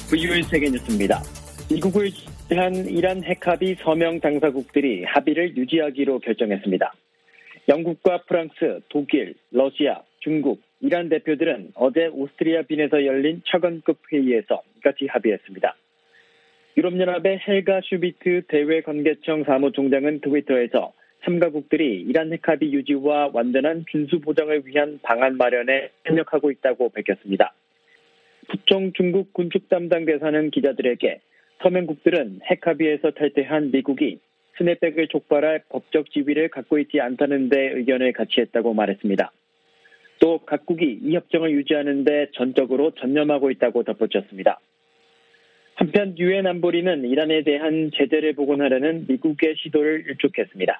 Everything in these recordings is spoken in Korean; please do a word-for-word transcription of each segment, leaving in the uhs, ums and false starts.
브이오이 세계뉴스입니다. 미국을 지지한 이란 핵합의 서명 당사국들이 합의를 유지하기로 결정했습니다. 영국과 프랑스, 독일, 러시아, 중국, 이란 대표들은 어제 오스트리아 빈에서 열린 차관급 회의에서 이같이 합의했습니다. 유럽연합의 헬가 슈비트 대외관계청 사무총장은 트위터에서 삼 가국들이 이란 핵합의 유지와 완전한 준수 보장을 위한 방안 마련에 협력하고 있다고 밝혔습니다. 부총 중국 군축 담당 대사는 기자들에게 서명국들은 핵합의에서 탈퇴한 미국이 스냅백을 촉발할 법적 지위를 갖고 있지 않다는 데 의견을 같이했다고 말했습니다. 또 각국이 이 협정을 유지하는 데 전적으로 전념하고 있다고 덧붙였습니다. 한편 유엔 안보리는 이란에 대한 제재를 복원하려는 미국의 시도를 일축했습니다.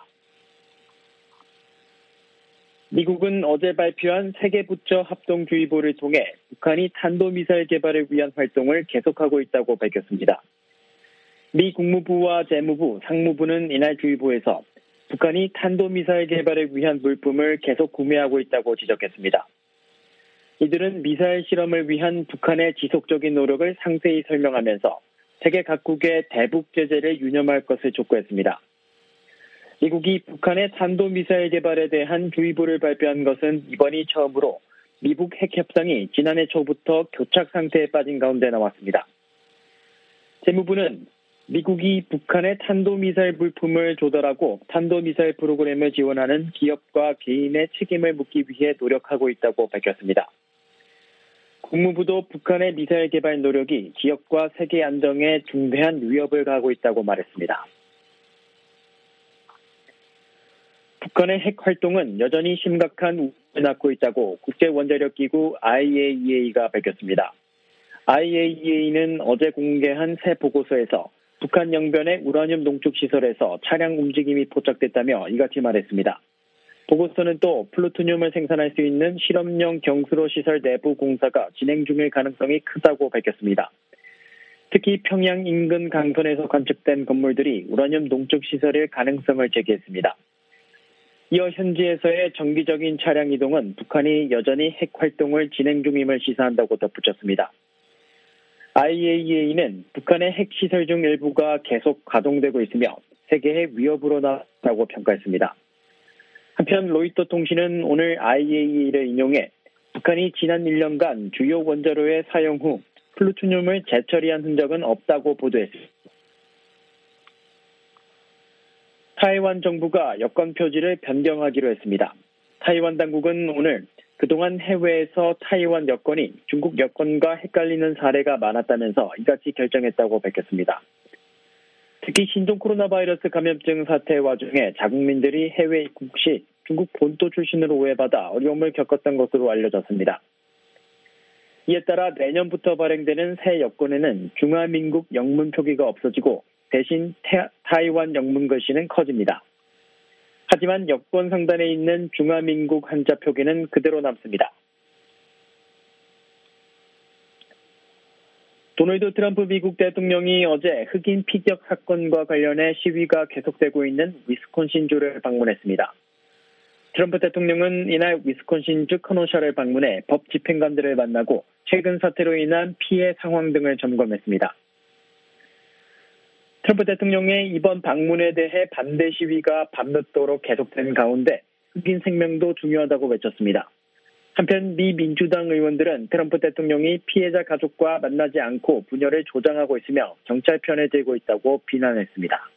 미국은 어제 발표한 세계부처 합동주의보를 통해 북한이 탄도미사일 개발을 위한 활동을 계속하고 있다고 밝혔습니다. 미 국무부와 재무부, 상무부는 이날 주의보에서 북한이 탄도미사일 개발을 위한 물품을 계속 구매하고 있다고 지적했습니다. 이들은 미사일 실험을 위한 북한의 지속적인 노력을 상세히 설명하면서 세계 각국의 대북 제재를 유념할 것을 촉구했습니다. 미국이 북한의 탄도미사일 개발에 대한 주의보를 발표한 것은 이번이 처음으로 미북 핵협상이 지난해 초부터 교착 상태에 빠진 가운데 나왔습니다. 재무부는 미국이 북한의 탄도미사일 물품을 조달하고 탄도미사일 프로그램을 지원하는 기업과 개인의 책임을 묻기 위해 노력하고 있다고 밝혔습니다. 국무부도 북한의 미사일 개발 노력이 지역과 세계 안정에 중대한 위협을 가하고 있다고 말했습니다. 북한의 핵 활동은 여전히 심각한 우려를 낳고 있다고 국제원자력기구 아이에이이에이가 밝혔습니다. 아이에이이에이는 어제 공개한 새 보고서에서 북한 영변의 우라늄 농축시설에서 차량 움직임이 포착됐다며 이같이 말했습니다. 보고서는 또 플루토늄을 생산할 수 있는 실험용 경수로 시설 내부 공사가 진행 중일 가능성이 크다고 밝혔습니다. 특히 평양 인근 강선에서 관측된 건물들이 우라늄 농축시설일 가능성을 제기했습니다. 이어 현지에서의 정기적인 차량 이동은 북한이 여전히 핵 활동을 진행 중임을 시사한다고 덧붙였습니다. 아이에이이에이는 북한의 핵시설 중 일부가 계속 가동되고 있으며 세계의 위협으로 나왔다고 평가했습니다. 한편 로이터 통신은 오늘 아이에이이에이를 인용해 북한이 지난 일 년간 주요 원자로의 사용 후 플루토늄을 재처리한 흔적은 없다고 보도했습니다. 타이완 정부가 여권 표지를 변경하기로 했습니다. 타이완 당국은 오늘 그동안 해외에서 타이완 여권이 중국 여권과 헷갈리는 사례가 많았다면서 이같이 결정했다고 밝혔습니다. 특히 신종 코로나 바이러스 감염증 사태 와중에 자국민들이 해외 입국 시 중국 본토 출신으로 오해받아 어려움을 겪었던 것으로 알려졌습니다. 이에 따라 내년부터 발행되는 새 여권에는 중화민국 영문 표기가 없어지고 대신 타이완 영문 글씨는 커집니다. 하지만 여권 상단에 있는 중화민국 한자 표기는 그대로 남습니다. 도널드 트럼프 미국 대통령이 어제 흑인 피격 사건과 관련해 시위가 계속되고 있는 위스콘신주를 방문했습니다. 트럼프 대통령은 이날 위스콘신주 커노샤를 방문해 법 집행관들을 만나고 최근 사태로 인한 피해 상황 등을 점검했습니다. 트럼프 대통령의 이번 방문에 대해 반대 시위가 밤늦도록 계속된 가운데 흑인 생명도 중요하다고 외쳤습니다. 한편 미 민주당 의원들은 트럼프 대통령이 피해자 가족과 만나지 않고 분열을 조장하고 있으며 경찰 편에 들고 있다고 비난했습니다.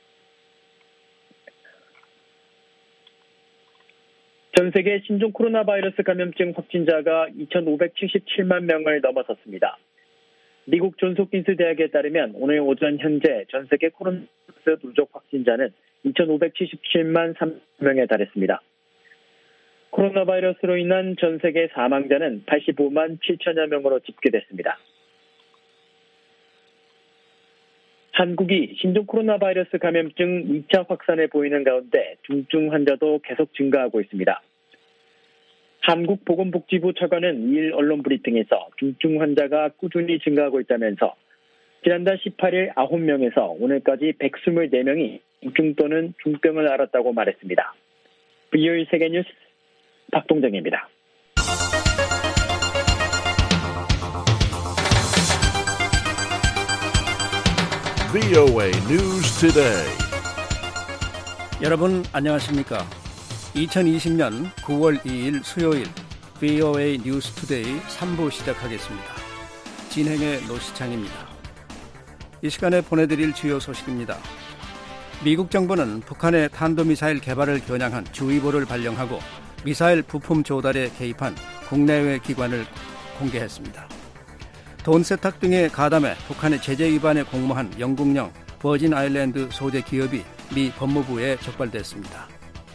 전 세계 신종 코로나 바이러스 감염증 확진자가 이천오백칠십칠만 명을 넘어섰습니다. 미국 존스홉킨스 대학에 따르면 오늘 오전 현재 전 세계 코로나 바이러스 누적 확진자는 이천오백칠십칠만 삼천 명에 달했습니다. 코로나 바이러스로 인한 전 세계 사망자는 팔십오만 칠천여 명으로 집계됐습니다. 한국이 신종 코로나 바이러스 감염증 이 차 확산을 보이는 가운데 중증 환자도 계속 증가하고 있습니다. 한국보건복지부 차관은 이일 언론 브리핑에서 중증 환자가 꾸준히 증가하고 있다면서 지난달 십팔일 아홉 명에서 오늘까지 백이십사 명이 중증 또는 중병을 앓았다고 말했습니다. 브이오이 세계뉴스 박동정입니다. 브이오에이 News Today. 여러분 안녕하십니까? 이천이십 년 구월 이일 수요일 브이오에이 뉴스 투데이 삼 부 시작하겠습니다. 진행의 노시창입니다. 이 시간에 보내드릴 주요 소식입니다. 미국 정부는 북한의 탄도미사일 개발을 겨냥한 주의보를 발령하고 미사일 부품 조달에 개입한 국내외 기관을 공개했습니다. 돈 세탁 등에 가담해 북한의 제재 위반에 공모한 영국령 버진 아일랜드 소재 기업이 미 법무부에 적발됐습니다.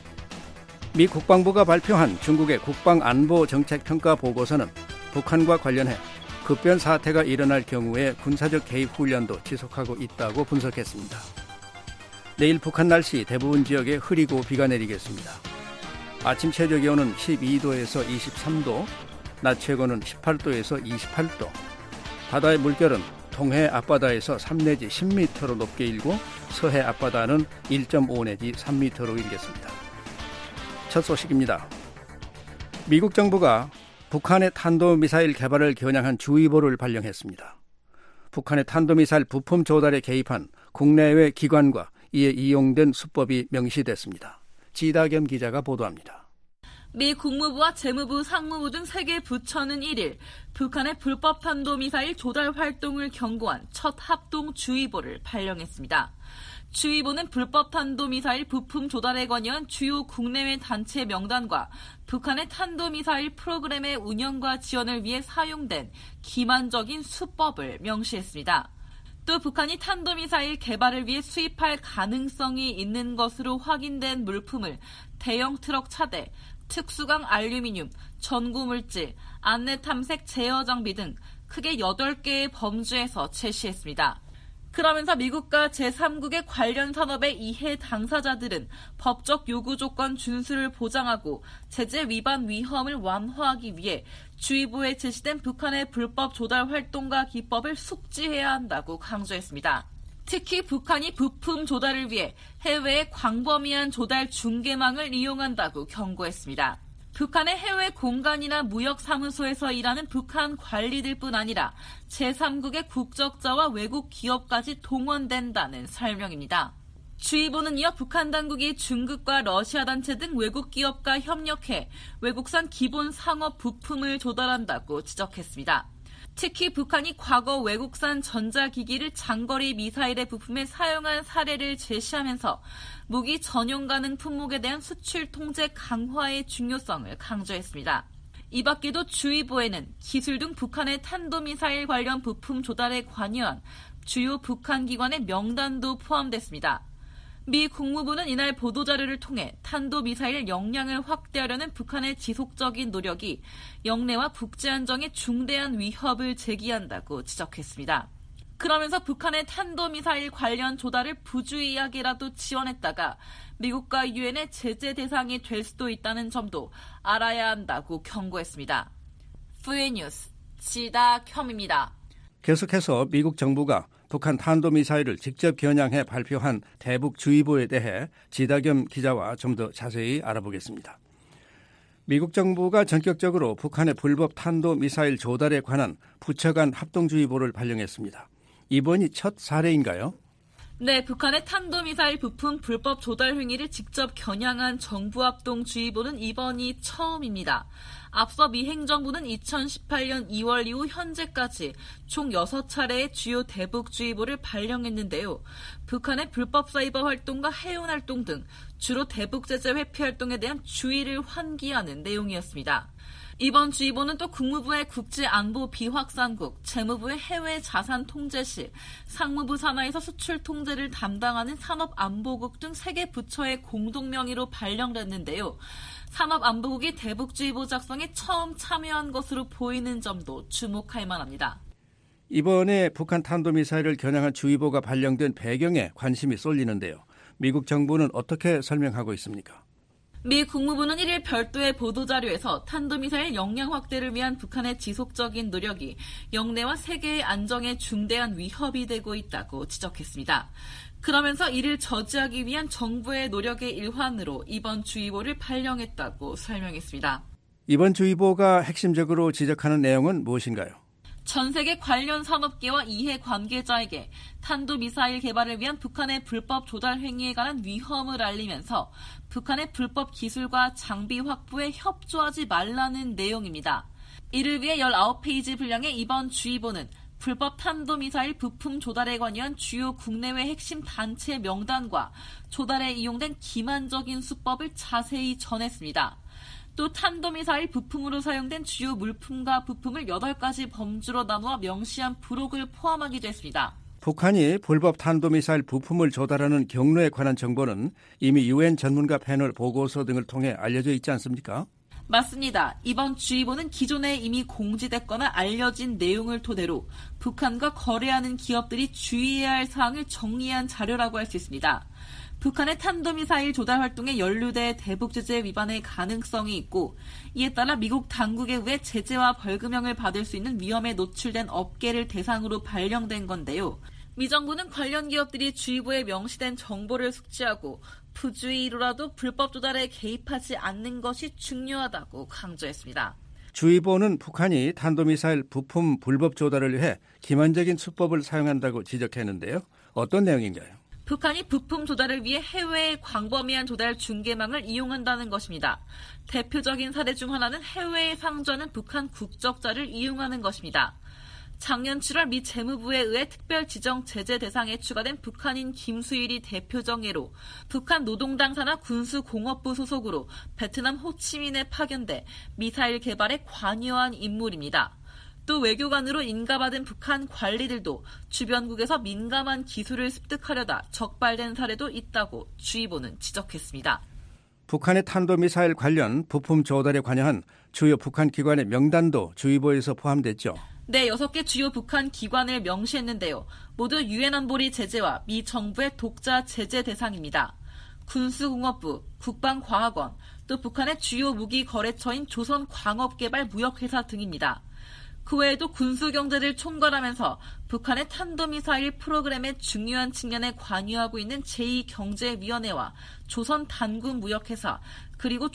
미 국방부가 발표한 중국의 국방안보정책평가 보고서는 북한과 관련해 급변 사태가 일어날 경우에 군사적 개입 훈련도 지속하고 있다고 분석했습니다. 내일 북한 날씨 대부분 지역에 흐리고 비가 내리겠습니다. 아침 최저 기온은 십이 도에서 이십삼 도, 낮 최고는 십팔 도에서 이십팔 도, 바다의 물결은 동해 앞바다에서 삼 내지 십 미터로 높게 일고 서해 앞바다는 일 점 오 내지 삼 미터로 일겠습니다. 첫 소식입니다. 미국 정부가 북한의 탄도미사일 개발을 겨냥한 주의보를 발령했습니다. 북한의 탄도미사일 부품 조달에 개입한 국내외 기관과 이에 이용된 수법이 명시됐습니다. 지다겸 기자가 보도합니다. 미 국무부와 재무부, 상무부 등 세 개 부처는 일일 북한의 불법 탄도미사일 조달 활동을 경고한 첫 합동주의보를 발령했습니다. 주의보는 불법 탄도미사일 부품 조달에 관여한 주요 국내외 단체 명단과 북한의 탄도미사일 프로그램의 운영과 지원을 위해 사용된 기만적인 수법을 명시했습니다. 또 북한이 탄도미사일 개발을 위해 수입할 가능성이 있는 것으로 확인된 물품을 대형 트럭 차대, 특수강 알루미늄, 전구물질, 안내 탐색 제어 장비 등 크게 여덟 개의 범주에서 제시했습니다. 그러면서 미국과 제삼국의 관련 산업의 이해 당사자들은 법적 요구 조건 준수를 보장하고 제재 위반 위험을 완화하기 위해 주의보에 제시된 북한의 불법 조달 활동과 기법을 숙지해야 한다고 강조했습니다. 특히 북한이 부품 조달을 위해 해외의 광범위한 조달 중개망을 이용한다고 경고했습니다. 북한의 해외 공간이나 무역사무소에서 일하는 북한 관리들뿐 아니라 제삼국의 국적자와 외국 기업까지 동원된다는 설명입니다. 주의보는 이어 북한 당국이 중국과 러시아 단체 등 외국 기업과 협력해 외국산 기본 상업 부품을 조달한다고 지적했습니다. 특히 북한이 과거 외국산 전자기기를 장거리 미사일의 부품에 사용한 사례를 제시하면서 무기 전용 가능 품목에 대한 수출 통제 강화의 중요성을 강조했습니다. 이 밖에도 주의보에는 기술 등 북한의 탄도미사일 관련 부품 조달에 관여한 주요 북한 기관의 명단도 포함됐습니다. 미 국무부는 이날 보도자료를 통해 탄도미사일 역량을 확대하려는 북한의 지속적인 노력이 영내와 국제안정에 중대한 위협을 제기한다고 지적했습니다. 그러면서 북한의 탄도미사일 관련 조달을 부주의하게라도 지원했다가 미국과 유엔의 제재 대상이 될 수도 있다는 점도 알아야 한다고 경고했습니다. 브이오에이 뉴스 지다겸입니다. 계속해서 미국 정부가 북한 탄도미사일을 직접 겨냥해 발표한 대북주의보에 대해 지다겸 기자와 좀 더 자세히 알아보겠습니다. 미국 정부가 전격적으로 북한의 불법 탄도미사일 조달에 관한 부처 간 합동주의보를 발령했습니다. 이번이 첫 사례인가요? 네, 북한의 탄도미사일 부품 불법 조달 행위를 직접 겨냥한 정부합동주의보는 이번이 처음입니다. 앞서 미 행정부는 이천십팔 년 이월 이후 현재까지 총 여섯 차례의 주요 대북주의보를 발령했는데요. 북한의 불법 사이버 활동과 해운 활동 등 주로 대북제재 회피 활동에 대한 주의를 환기하는 내용이었습니다. 이번 주의보는 또 국무부의 국제안보 비확산국, 재무부의 해외 자산 통제실, 상무부 산하에서 수출 통제를 담당하는 산업안보국 등 세 개 부처의 공동명의로 발령됐는데요. 산업안보국이 대북주의보 작성에 처음 참여한 것으로 보이는 점도 주목할 만합니다. 이번에 북한 탄도미사일을 겨냥한 주의보가 발령된 배경에 관심이 쏠리는데요. 미국 정부는 어떻게 설명하고 있습니까? 미 국무부는 일일 별도의 보도자료에서 탄도미사일 역량 확대를 위한 북한의 지속적인 노력이 영내와 세계의 안정에 중대한 위협이 되고 있다고 지적했습니다. 그러면서 이를 저지하기 위한 정부의 노력의 일환으로 이번 주의보를 발령했다고 설명했습니다. 이번 주의보가 핵심적으로 지적하는 내용은 무엇인가요? 전 세계 관련 산업계와 이해 관계자에게 탄도미사일 개발을 위한 북한의 불법 조달 행위에 관한 위험을 알리면서 북한의 불법 기술과 장비 확보에 협조하지 말라는 내용입니다. 이를 위해 십구 페이지 분량의 이번 주의보는 불법 탄도미사일 부품 조달에 관여한 주요 국내외 핵심 단체 명단과 조달에 이용된 기만적인 수법을 자세히 전했습니다. 또 탄도미사일 부품으로 사용된 주요 물품과 부품을 여덟 가지 범주로 나누어 명시한 부록을 포함하기도 했습니다. 북한이 불법 탄도미사일 부품을 조달하는 경로에 관한 정보는 이미 유엔 전문가 패널 보고서 등을 통해 알려져 있지 않습니까? 맞습니다. 이번 주의보는 기존에 이미 공지됐거나 알려진 내용을 토대로 북한과 거래하는 기업들이 주의해야 할 사항을 정리한 자료라고 할 수 있습니다. 북한의 탄도미사일 조달 활동에 연루돼 대북제재 위반의 가능성이 있고 이에 따라 미국 당국에 의해 제재와 벌금형을 받을 수 있는 위험에 노출된 업계를 대상으로 발령된 건데요. 미 정부는 관련 기업들이 주의보에 명시된 정보를 숙지하고 부주의로라도 불법 조달에 개입하지 않는 것이 중요하다고 강조했습니다. 주의보는 북한이 탄도미사일 부품 불법 조달을 위해 기만적인 수법을 사용한다고 지적했는데요. 어떤 내용인가요? 북한이 부품 조달을 위해 해외의 광범위한 조달 중개망을 이용한다는 것입니다. 대표적인 사례 중 하나는 해외에 상주하는 북한 국적자를 이용하는 것입니다. 작년 칠월 미 재무부에 의해 특별 지정 제재 대상에 추가된 북한인 김수일이 대표적 예로 북한 노동당 산하 군수공업부 소속으로 베트남 호치민에 파견돼 미사일 개발에 관여한 인물입니다. 또 외교관으로 인가받은 북한 관리들도 주변국에서 민감한 기술을 습득하려다 적발된 사례도 있다고 주의보는 지적했습니다. 북한의 탄도미사일 관련 부품 조달에 관여한 주요 북한 기관의 명단도 주의보에서 포함됐죠. 네, 여섯 개 주요 북한 기관을 명시했는데요. 모두 유엔 안보리 제재와 미 정부의 독자 제재 대상입니다. 군수공업부, 국방과학원, 또 북한의 주요 무기 거래처인 조선광업개발무역회사 등입니다. 그 외에도 군수경제를 총괄하면서 북한의 탄도미사일 프로그램의 중요한 측면에 관여하고 있는 제이 경제위원회와 조선단군무역회사 그리고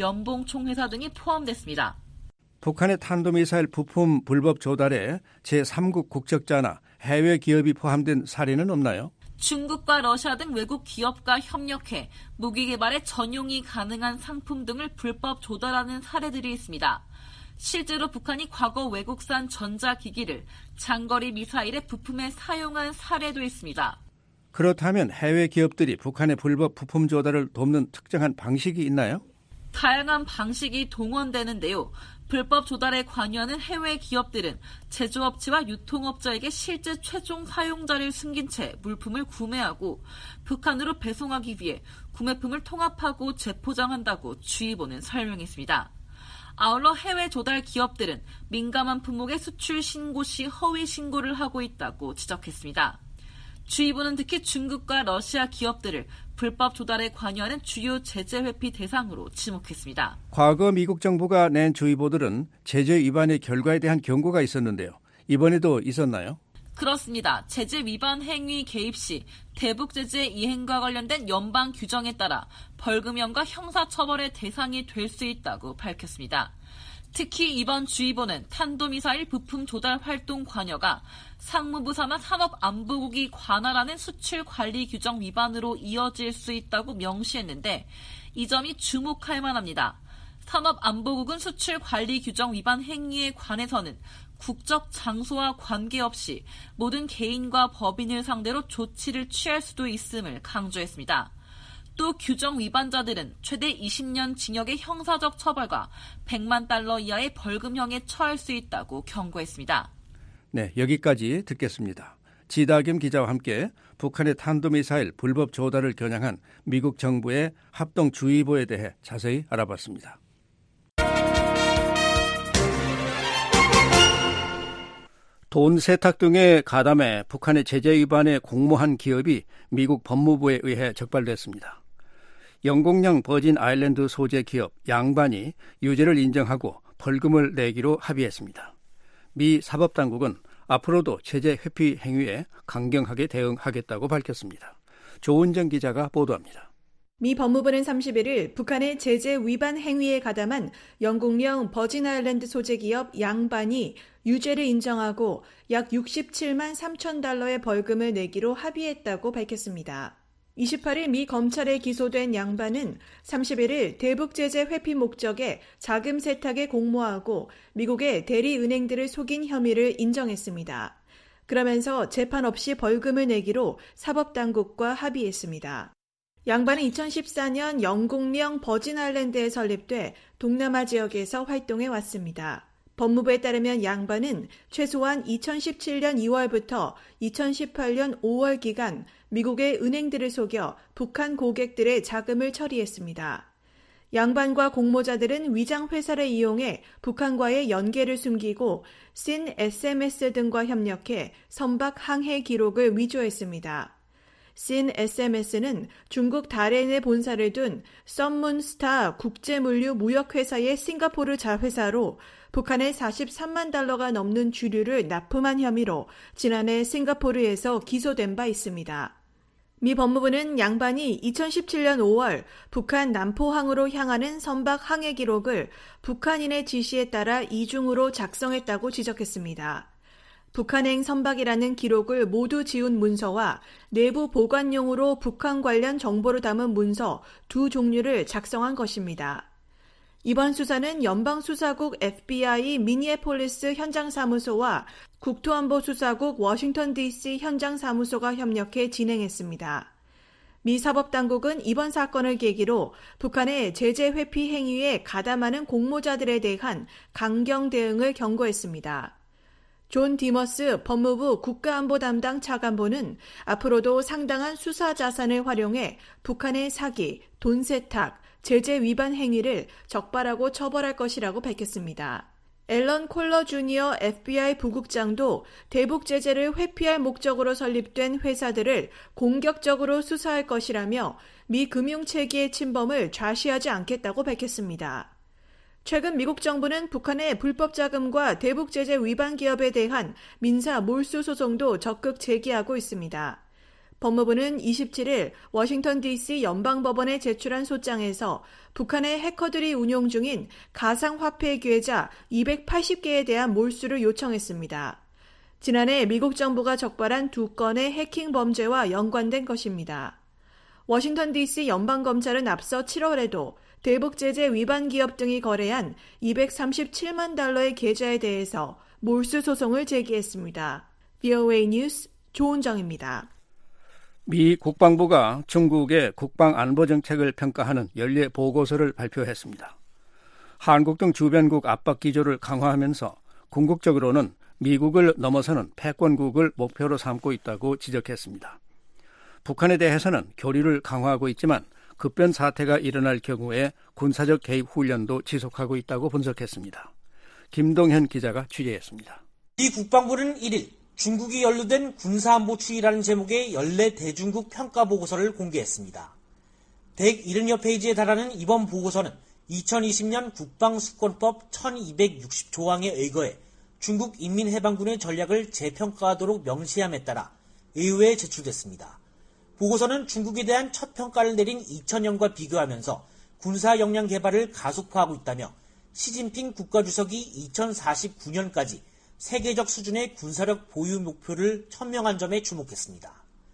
조선연봉총회사 등이 포함됐습니다. 북한의 탄도미사일 부품 불법 조달에 제삼국 국적자나 해외 기업이 포함된 사례는 없나요? 중국과 러시아 등 외국 기업과 협력해 무기 개발에 전용이 가능한 상품 등을 불법 조달하는 사례들이 있습니다. 실제로 북한이 과거 외국산 전자기기를 장거리 미사일의 부품에 사용한 사례도 있습니다. 그렇다면 해외 기업들이 북한의 불법 부품 조달을 돕는 특정한 방식이 있나요? 다양한 방식이 동원되는데요. 불법 조달에 관여하는 해외 기업들은 제조업체와 유통업자에게 실제 최종 사용자를 숨긴 채 물품을 구매하고 북한으로 배송하기 위해 구매품을 통합하고 재포장한다고 주의보는 설명했습니다. 아울러 해외 조달 기업들은 민감한 품목의 수출 신고 시 허위 신고를 하고 있다고 지적했습니다. 주의보는 특히 중국과 러시아 기업들을 불법 조달에 관여하는 주요 제재 회피 대상으로 지목했습니다. 과거 미국 정부가 낸 주의보들은 제재 위반의 결과에 대한 경고가 있었는데요. 이번에도 있었나요? 그렇습니다. 제재 위반 행위 개입 시 대북 제재 이행과 관련된 연방 규정에 따라 벌금형과 형사처벌의 대상이 될 수 있다고 밝혔습니다. 특히 이번 주의보는 탄도미사일 부품 조달 활동 관여가 상무부 산하 산업안보국이 관할하는 수출 관리 규정 위반으로 이어질 수 있다고 명시했는데 이 점이 주목할 만합니다. 산업안보국은 수출 관리 규정 위반 행위에 관해서는 국적 장소와 관계없이 모든 개인과 법인을 상대로 조치를 취할 수도 있음을 강조했습니다. 또 규정 위반자들은 최대 이십 년 징역의 형사적 처벌과 백만 달러 이하의 벌금형에 처할 수 있다고 경고했습니다. 네, 여기까지 듣겠습니다. 지다김 기자와 함께 북한의 탄도미사일 불법 조달을 겨냥한 미국 정부의 합동주의보에 대해 자세히 알아봤습니다. 돈 세탁 등에 가담해 북한의 제재 위반에 공모한 기업이 미국 법무부에 의해 적발됐습니다. 영국령 버진 아일랜드 소재 기업 양반이 유죄를 인정하고 벌금을 내기로 합의했습니다. 미 사법당국은 앞으로도 제재 회피 행위에 강경하게 대응하겠다고 밝혔습니다. 조은정 기자가 보도합니다. 미 법무부는 삼십일일 북한의 제재 위반 행위에 가담한 영국령 버진 아일랜드 소재 기업 양반이 유죄를 인정하고 약 육십칠만 삼천 달러의 벌금을 내기로 합의했다고 밝혔습니다. 이십팔일 미 검찰에 기소된 양반은 삼십일일 대북 제재 회피 목적의 자금 세탁에 공모하고 미국의 대리은행들을 속인 혐의를 인정했습니다. 그러면서 재판 없이 벌금을 내기로 사법당국과 합의했습니다. 양반은 이천십사년 영국령 버진 아일랜드에 설립돼 동남아 지역에서 활동해 왔습니다. 법무부에 따르면 양반은 최소한 이천십칠년 이월부터 이천십팔년 오월 기간 미국의 은행들을 속여 북한 고객들의 자금을 처리했습니다. 양반과 공모자들은 위장 회사를 이용해 북한과의 연계를 숨기고 씬 에스엠에스 등과 협력해 선박 항해 기록을 위조했습니다. 씬 에스엠에스는 중국 다롄에 본사를 둔 썸문스타 국제물류 무역회사의 싱가포르 자회사로 북한에 사십삼만 달러가 넘는 주류를 납품한 혐의로 지난해 싱가포르에서 기소된 바 있습니다. 미 법무부는 양반이 이천십칠년 오월 북한 남포항으로 향하는 선박 항해 기록을 북한인의 지시에 따라 이중으로 작성했다고 지적했습니다. 북한행 선박이라는 기록을 모두 지운 문서와 내부 보관용으로 북한 관련 정보를 담은 문서 두 종류를 작성한 것입니다. 이번 수사는 연방수사국 에프비아이 미니애폴리스 현장사무소와 국토안보수사국 워싱턴 디씨 현장사무소가 협력해 진행했습니다. 미 사법당국은 이번 사건을 계기로 북한의 제재 회피 행위에 가담하는 공모자들에 대한 강경 대응을 경고했습니다. 존 디머스 법무부 국가안보 담당 차관보는 앞으로도 상당한 수사 자산을 활용해 북한의 사기, 돈 세탁, 제재 위반 행위를 적발하고 처벌할 것이라고 밝혔습니다. 앨런 콜러 주니어 에프비아이 부국장도 대북 제재를 회피할 목적으로 설립된 회사들을 공격적으로 수사할 것이라며 미 금융체계의 침범을 좌시하지 않겠다고 밝혔습니다. 최근 미국 정부는 북한의 불법 자금과 대북 제재 위반 기업에 대한 민사 몰수 소송도 적극 제기하고 있습니다. 법무부는 이십칠일 워싱턴 디씨 연방법원에 제출한 소장에서 북한의 해커들이 운용 중인 가상화폐 계좌 이백팔십 개에 대한 몰수를 요청했습니다. 지난해 미국 정부가 적발한 두 건의 해킹 범죄와 연관된 것입니다. 워싱턴 디씨 연방검찰은 앞서 칠월에도 대북 제재 위반 기업 등이 거래한 이백삼십칠만 달러의 계좌에 대해서 몰수 소송을 제기했습니다. 브이오에이 뉴스 조은정입니다. 미 국방부가 중국의 국방안보정책을 평가하는 연례 보고서를 발표했습니다. 한국 등 주변국 압박 기조를 강화하면서 궁극적으로는 미국을 넘어서는 패권국을 목표로 삼고 있다고 지적했습니다. 북한에 대해서는 교류를 강화하고 있지만 급변 사태가 일어날 경우에 군사적 개입 훈련도 지속하고 있다고 분석했습니다. 김동현 기자가 취재했습니다. 미 국방부는 일일 중국이 연루된 군사안보 추이라는 제목의 연례 대중국 평가 보고서를 공개했습니다. 백칠십여 페이지에 달하는 이번 보고서는 이천이십년 국방수권법 천이백육십 조항에 의거해 중국 인민해방군의 전략을 재평가하도록 명시함에 따라 의회에 제출됐습니다. 보고서는 중국에 대한 첫 평가를 내린 이천년과 비교하면서 군사 역량 개발을 가속화하고 있다며 시진핑 국가주석이 이천사십구년까지 세계적 수준의 군사력 보유 목표를 천명한 점에 주목했습니다.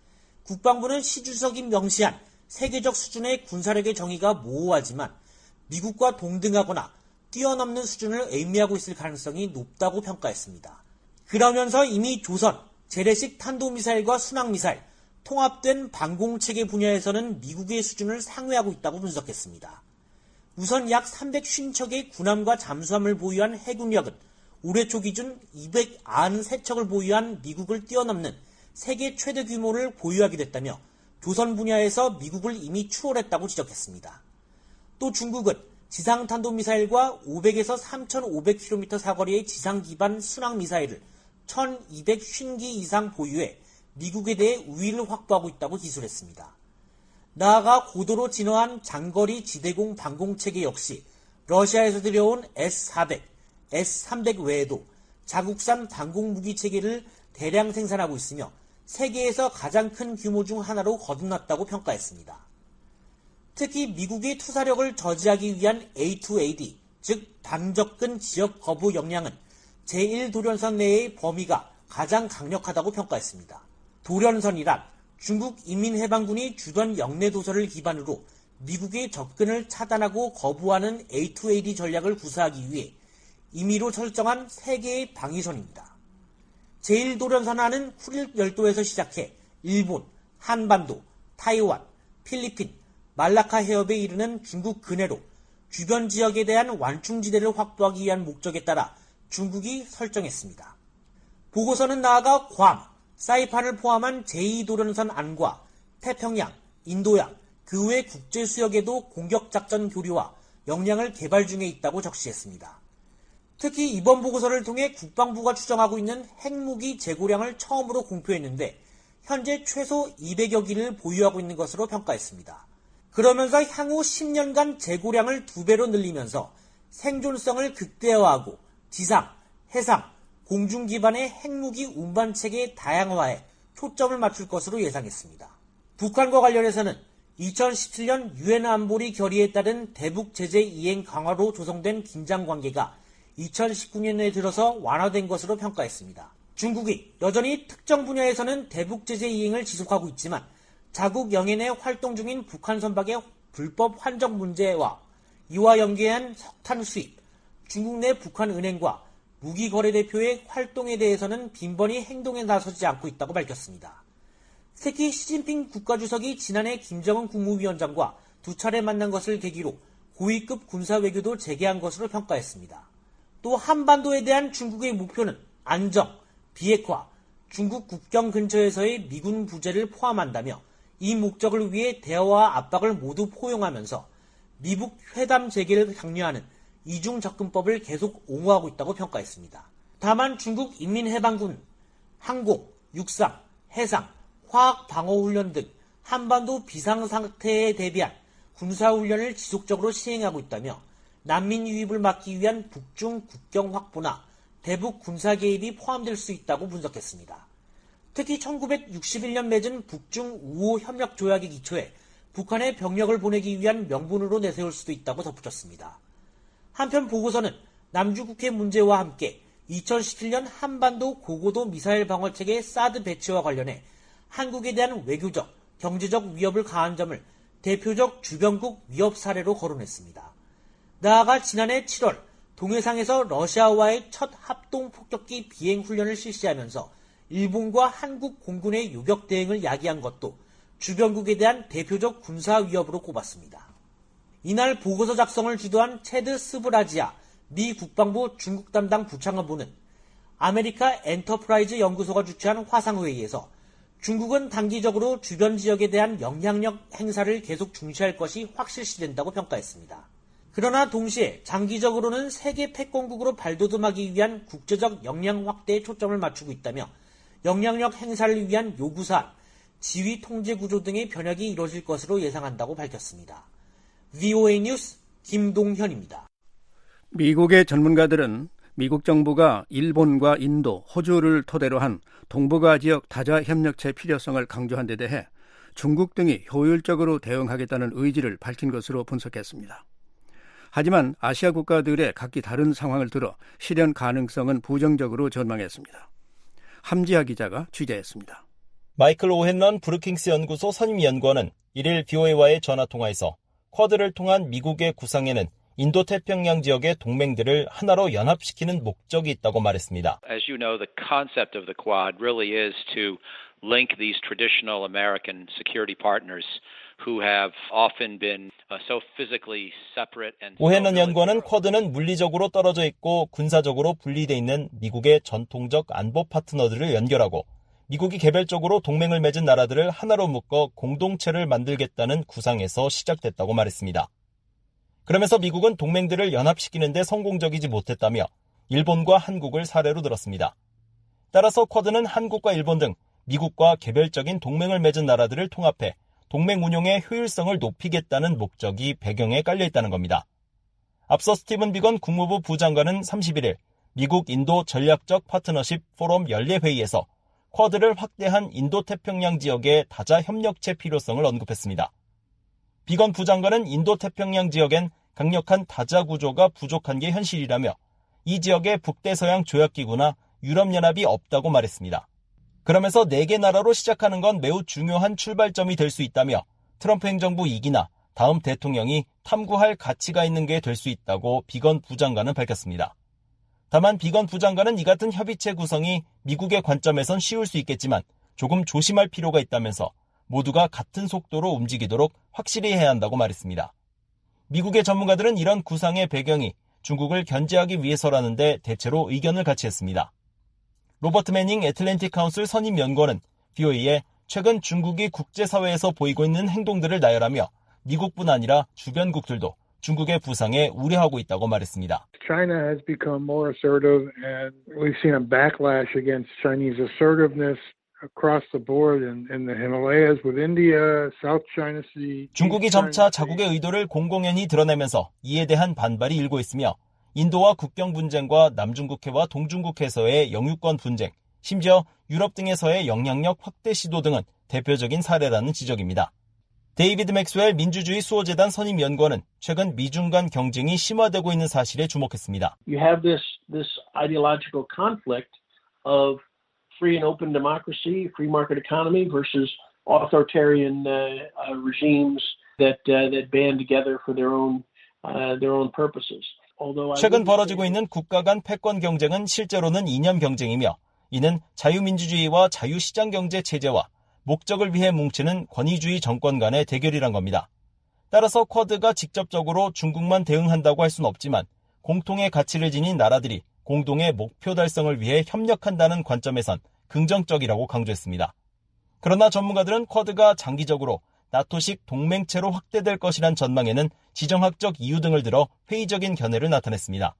국방부는 시 주석이 명시한 세계적 수준의 군사력의 정의가 모호하지만 미국과 동등하거나 뛰어넘는 수준을 의미하고 있을 가능성이 높다고 평가했습니다. 그러면서 이미 조선, 재래식 탄도미사일과 순항미사일, 통합된 방공체계 분야에서는 미국의 수준을 상회하고 있다고 분석했습니다. 우선 약 삼백오십 척의 군함과 잠수함을 보유한 해군력은 올해 초 기준 이백구십삼 척을 보유한 미국을 뛰어넘는 세계 최대 규모를 보유하게 됐다며 조선 분야에서 미국을 이미 추월했다고 지적했습니다. 또 중국은 지상탄도미사일과 오백에서 삼천오백 킬로미터 사거리의 지상기반 순항미사일을 천이백오십 기 이상 보유해 미국에 대해 우위를 확보하고 있다고 기술했습니다. 나아가 고도로 진화한 장거리 지대공 방공체계 역시 러시아에서 들여온 에스 사백, 에스 삼백 외에도 자국산 방공무기체계를 대량 생산하고 있으며 세계에서 가장 큰 규모 중 하나로 거듭났다고 평가했습니다. 특히 미국의 투사력을 저지하기 위한 에이 투 에이 디, 즉 당접근 지역 거부 역량은 제일 도련선 내의 범위가 가장 강력하다고 평가했습니다. 도련선이란 중국 인민해방군이 주둔 영내 도서를 기반으로 미국의 접근을 차단하고 거부하는 에이 투 에이 디 전략을 구사하기 위해 임의로 설정한 세 개의 방위선입니다. 제일 도련선하는 쿠릴 열도에서 시작해 일본, 한반도, 타이완, 필리핀, 말라카 해협에 이르는 중국 근해로 주변 지역에 대한 완충지대를 확보하기 위한 목적에 따라 중국이 설정했습니다. 보고서는 나아가 괌, 사이판을 포함한 제이 도련선 안과 태평양, 인도양, 그 외 국제수역에도 공격작전 교류와 역량을 개발 중에 있다고 적시했습니다. 특히 이번 보고서를 통해 국방부가 추정하고 있는 핵무기 재고량을 처음으로 공표했는데 현재 최소 이백여 기를 보유하고 있는 것으로 평가했습니다. 그러면서 향후 십 년간 재고량을 두 배로 늘리면서 생존성을 극대화하고 지상, 해상, 공중 기반의 핵무기 운반체계 다양화에 초점을 맞출 것으로 예상했습니다. 북한과 관련해서는 이천십칠 년 유엔 안보리 결의에 따른 대북 제재 이행 강화로 조성된 긴장관계가 이천십구 년에 들어서 완화된 것으로 평가했습니다. 중국이 여전히 특정 분야에서는 대북 제재 이행을 지속하고 있지만 자국 영해 내 활동 중인 북한 선박의 불법 환적 문제와 이와 연계한 석탄 수입, 중국 내 북한 은행과 무기거래대표의 활동에 대해서는 빈번히 행동에 나서지 않고 있다고 밝혔습니다. 특히 시진핑 국가주석이 지난해 김정은 국무위원장과 두 차례 만난 것을 계기로 고위급 군사외교도 재개한 것으로 평가했습니다. 또 한반도에 대한 중국의 목표는 안정, 비핵화, 중국 국경 근처에서의 미군 부재를 포함한다며 이 목적을 위해 대화와 압박을 모두 포용하면서 미북 회담 재개를 강요하는 이중 접근법을 계속 옹호하고 있다고 평가했습니다. 다만 중국 인민해방군 항공, 육상, 해상, 화학 방어훈련 등 한반도 비상상태에 대비한 군사훈련을 지속적으로 시행하고 있다며 난민 유입을 막기 위한 북중 국경 확보나 대북 군사 개입이 포함될 수 있다고 분석했습니다. 특히 천구백육십일 년 맺은 북중 우호 협력 조약에 기초해 북한에 병력을 보내기 위한 명분으로 내세울 수도 있다고 덧붙였습니다. 한편 보고서는 남중국해 문제와 함께 이천십칠 년 한반도 고고도 미사일 방어체계 사드 배치와 관련해 한국에 대한 외교적, 경제적 위협을 가한 점을 대표적 주변국 위협 사례로 거론했습니다. 나아가 지난해 칠월 동해상에서 러시아와의 첫 합동 폭격기 비행 훈련을 실시하면서 일본과 한국 공군의 요격 대응을 야기한 것도 주변국에 대한 대표적 군사 위협으로 꼽았습니다. 이날 보고서 작성을 주도한 체드 스브라지아 미 국방부 중국 담당 부창관보는 아메리카 엔터프라이즈 연구소가 주최한 화상회의에서 중국은 단기적으로 주변 지역에 대한 영향력 행사를 계속 중시할 것이 확실시된다고 평가했습니다. 그러나 동시에 장기적으로는 세계 패권국으로 발돋움하기 위한 국제적 역량 확대에 초점을 맞추고 있다며 영향력 행사를 위한 요구사안, 지휘 통제 구조 등의 변혁이 이뤄질 것으로 예상한다고 밝혔습니다. 브이오에이 뉴스 김동현입니다. 미국의 전문가들은 미국 정부가 일본과 인도, 호주를 토대로 한 동북아 지역 다자 협력체 필요성을 강조한 데 대해 중국 등이 효율적으로 대응하겠다는 의지를 밝힌 것으로 분석했습니다. 하지만 아시아 국가들의 각기 다른 상황을 들어 실현 가능성은 부정적으로 전망했습니다. 함지하 기자가 취재했습니다. 마이클 오헨런 브루킹스 연구소 선임연구원은 일일 브이오에이와의 전화통화에서 쿼드를 통한 미국의 구상에는 인도태평양 지역의 동맹들을 하나로 연합시키는 목적이 있다고 말했습니다. As you know, the concept of the Quad really is to link these traditional American security partners who have often been so physically separate and 오헨런 연구원은 쿼드는 물리적으로 떨어져 있고 군사적으로 분리되어 있는 미국의 전통적 안보 파트너들을 연결하고 미국이 개별적으로 동맹을 맺은 나라들을 하나로 묶어 공동체를 만들겠다는 구상에서 시작됐다고 말했습니다. 그러면서 미국은 동맹들을 연합시키는 데 성공적이지 못했다며 일본과 한국을 사례로 들었습니다. 따라서 쿼드는 한국과 일본 등 미국과 개별적인 동맹을 맺은 나라들을 통합해 동맹 운용의 효율성을 높이겠다는 목적이 배경에 깔려있다는 겁니다. 앞서 스티븐 비건 국무부 부장관은 삼십일일 미국 인도 전략적 파트너십 포럼 연례회의에서 쿼드를 확대한 인도태평양 지역의 다자 협력체 필요성을 언급했습니다. 비건 부장관은 인도태평양 지역엔 강력한 다자 구조가 부족한 게 현실이라며 이 지역에 북대서양 조약기구나 유럽연합이 없다고 말했습니다. 그러면서 네 개 나라로 시작하는 건 매우 중요한 출발점이 될 수 있다며 트럼프 행정부 이 기나 다음 대통령이 탐구할 가치가 있는 게 될 수 있다고 비건 부장관은 밝혔습니다. 다만 비건 부장관은 이 같은 협의체 구성이 미국의 관점에선 쉬울 수 있겠지만 조금 조심할 필요가 있다면서 모두가 같은 속도로 움직이도록 확실히 해야 한다고 말했습니다. 미국의 전문가들은 이런 구상의 배경이 중국을 견제하기 위해서라는데 대체로 의견을 같이 했습니다. 로버트 매닝 애틀랜틱 카운슬 선임 연구원은 브이오에이에 최근 중국이 국제사회에서 보이고 있는 행동들을 나열하며 미국뿐 아니라 주변국들도 중국의 부상에 우려하고 있다고 말했습니다. China has become more assertive and we've seen a backlash against Chinese assertiveness across the board in, in the Himalayas with India, South China Sea. 중국이 점차 자국의 의도를 공공연히 드러내면서 이에 대한 반발이 일고 있으며 인도와 국경 분쟁과 남중국해와 동중국해에서의 영유권 분쟁, 심지어 유럽 등에서의 영향력 확대 시도 등은 대표적인 사례라는 지적입니다. 데이비드 맥스웰 민주주의 수호재단 선임 연구원은 최근 미중 간 경쟁이 심화되고 있는 사실에 주목했습니다. You have this this ideological conflict of free and open democracy, free market economy versus authoritarian uh, uh, regimes that uh, that band together for their own uh, their own purposes. 최근 벌어지고 있는 국가 간 패권 경쟁은 실제로는 이념 경쟁이며 이는 자유민주주의와 자유시장 경제 체제와 목적을 위해 뭉치는 권위주의 정권 간의 대결이란 겁니다. 따라서 쿼드가 직접적으로 중국만 대응한다고 할 수는 없지만 공통의 가치를 지닌 나라들이 공동의 목표 달성을 위해 협력한다는 관점에선 긍정적이라고 강조했습니다. 그러나 전문가들은 쿼드가 장기적으로 나토식 동맹체로 확대될 것이란 전망에는 지정학적 이유 등을 들어 회의적인 견해를 나타냈습니다.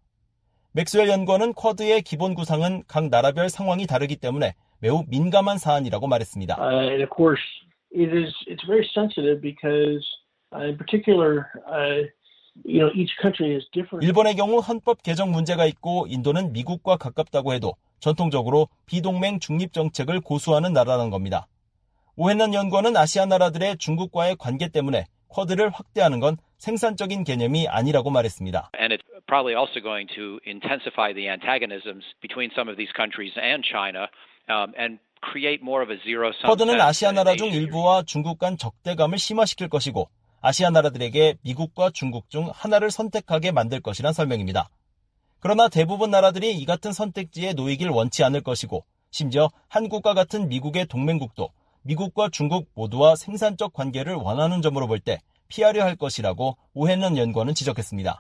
맥스웰 연구원은 쿼드의 기본 구상은 각 나라별 상황이 다르기 때문에 매우 민감한 사안이라고 말했습니다. Uh, and of course, it is it's very sensitive because, uh, in particular, uh, you know, each country is different. 일본의 경우 헌법 개정 문제가 있고 인도는 미국과 가깝다고 해도 전통적으로 비동맹 중립 정책을 고수하는 나라라는 겁니다. 오해난 연구원은 아시아 나라들의 중국과의 관계 때문에 쿼드를 확대하는 건 생산적인 개념이 아니라고 말했습니다. And it's probably also going to intensify the antagonisms between some of these countries and China. Um, and create more of a zero sum. 쿼드는 아시아 나라 중 일부와 중국 간 적대감을 심화시킬 것이고 아시아 나라들에게 미국과 중국 중 하나를 선택하게 만들 것이란 설명입니다. 그러나 대부분 나라들이 이 같은 선택지에 놓이길 원치 않을 것이고 심지어 한국과 같은 미국의 동맹국도 미국과 중국 모두와 생산적 관계를 원하는 점으로 볼 때 피하려 할 것이라고 오해넌 연구원은 지적했습니다.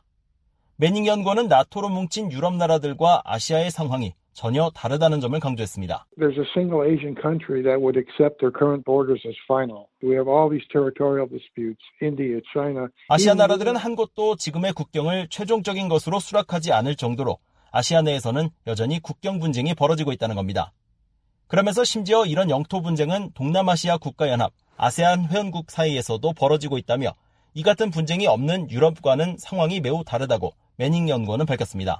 매닝 연구원은 나토로 뭉친 유럽 나라들과 아시아의 상황이 전혀 다르다는 점을 강조했습니다. There's a single Asian country that would accept their current borders as final. We have all these territorial disputes. India, China. 아시아 나라들은 한 곳도 지금의 국경을 최종적인 것으로 수락하지 않을 정도로 아시아 내에서는 여전히 국경 분쟁이 벌어지고 있다는 겁니다. 그러면서 심지어 이런 영토 분쟁은 동남아시아 국가연합, 아세안 회원국 사이에서도 벌어지고 있다며 이 같은 분쟁이 없는 유럽과는 상황이 매우 다르다고 매닝 연구원은 밝혔습니다.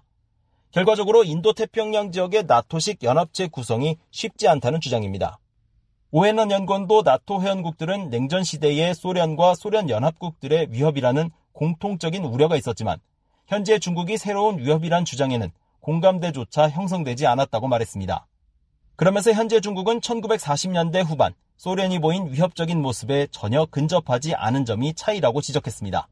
결과적으로 인도태평양 지역의 나토식 연합체 구성이 쉽지 않다는 주장입니다. 오해넌 연구원도 나토 회원국들은 냉전 시대의 소련과 소련 연합국들의 위협이라는 공통적인 우려가 있었지만 현재 중국이 새로운 위협이란 주장에는 공감대조차 형성되지 않았다고 말했습니다. 그러면서 현재 중국은 천구백사십 년대 후반 소련이 보인 위협적인 모습에 전혀 근접하지 않은 점이 차이라고 지적했습니다.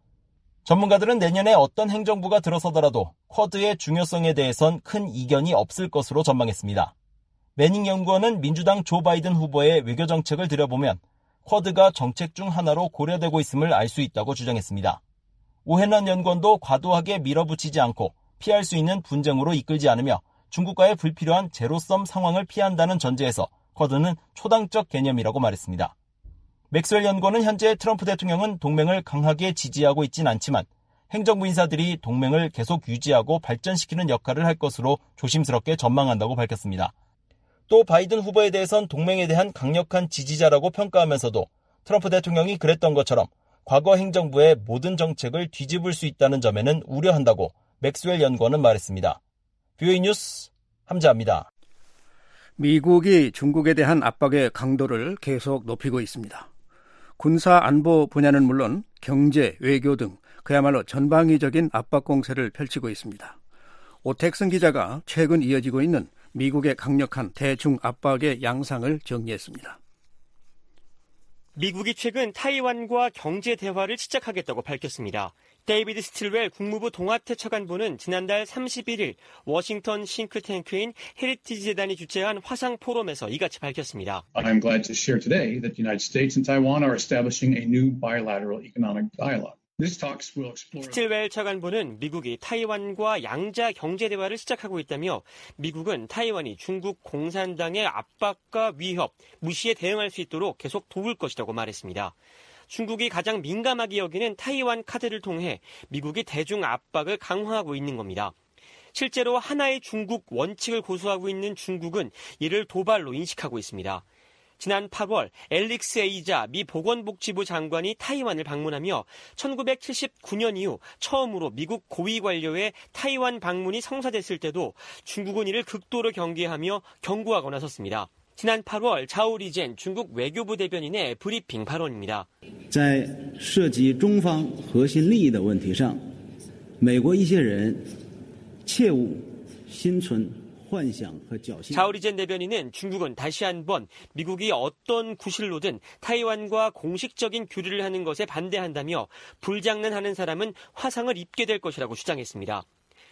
전문가들은 내년에 어떤 행정부가 들어서더라도 쿼드의 중요성에 대해선 큰 이견이 없을 것으로 전망했습니다. 매닝 연구원은 민주당 조 바이든 후보의 외교 정책을 들여보면 쿼드가 정책 중 하나로 고려되고 있음을 알 수 있다고 주장했습니다. 오해넌 연구원도 과도하게 밀어붙이지 않고 피할 수 있는 분쟁으로 이끌지 않으며 중국과의 불필요한 제로섬 상황을 피한다는 전제에서 쿼드는 초당적 개념이라고 말했습니다. 맥스웰 연구원은 현재 트럼프 대통령은 동맹을 강하게 지지하고 있진 않지만 행정부 인사들이 동맹을 계속 유지하고 발전시키는 역할을 할 것으로 조심스럽게 전망한다고 밝혔습니다. 또 바이든 후보에 대해선 동맹에 대한 강력한 지지자라고 평가하면서도 트럼프 대통령이 그랬던 것처럼 과거 행정부의 모든 정책을 뒤집을 수 있다는 점에는 우려한다고 맥스웰 연구원은 말했습니다. 브이오에이 뉴스 함자합니다. 미국이 중국에 대한 압박의 강도를 계속 높이고 있습니다. 군사 안보 분야는 물론 경제, 외교 등 그야말로 전방위적인 압박 공세를 펼치고 있습니다. 오택승 기자가 최근 이어지고 있는 미국의 강력한 대중 압박의 양상을 정리했습니다. 미국이 최근 타이완과 경제 대화를 시작하겠다고 밝혔습니다. 데이비드 스틸웰 국무부 동아태 차관보는 지난달 삼십일 일 워싱턴 싱크탱크인 헤리티지 재단이 주최한 화상 포럼에서 이같이 밝혔습니다. I'm glad to share today that the United States and Taiwan are establishing a new bilateral economic dialogue. 스틸웰 차관보는 미국이 타이완과 양자 경제 대화를 시작하고 있다며 미국은 타이완이 중국 공산당의 압박과 위협, 무시에 대응할 수 있도록 계속 도울 것이라고 말했습니다. 중국이 가장 민감하게 여기는 타이완 카드를 통해 미국이 대중 압박을 강화하고 있는 겁니다. 실제로 하나의 중국 원칙을 고수하고 있는 중국은 이를 도발로 인식하고 있습니다. 지난 팔월 앨릭스 에이자 미 보건복지부 장관이 타이완을 방문하며 천구백칠십구 년 이후 처음으로 미국 고위 관료의 타이완 방문이 성사됐을 때도 중국은 이를 극도로 경계하며 경고하고 나섰습니다. 지난 팔월 자오리젠 중국 외교부 대변인의 브리핑 발언입니다. 在涉及中方核心利益的问题上，美国一些人切勿心存 자오리젠 대변인은 중국은 다시 한번 미국이 어떤 구실로든 타이완과 공식적인 교류를 하는 것에 반대한다며 불장난하는 사람은 화상을 입게 될 것이라고 주장했습니다.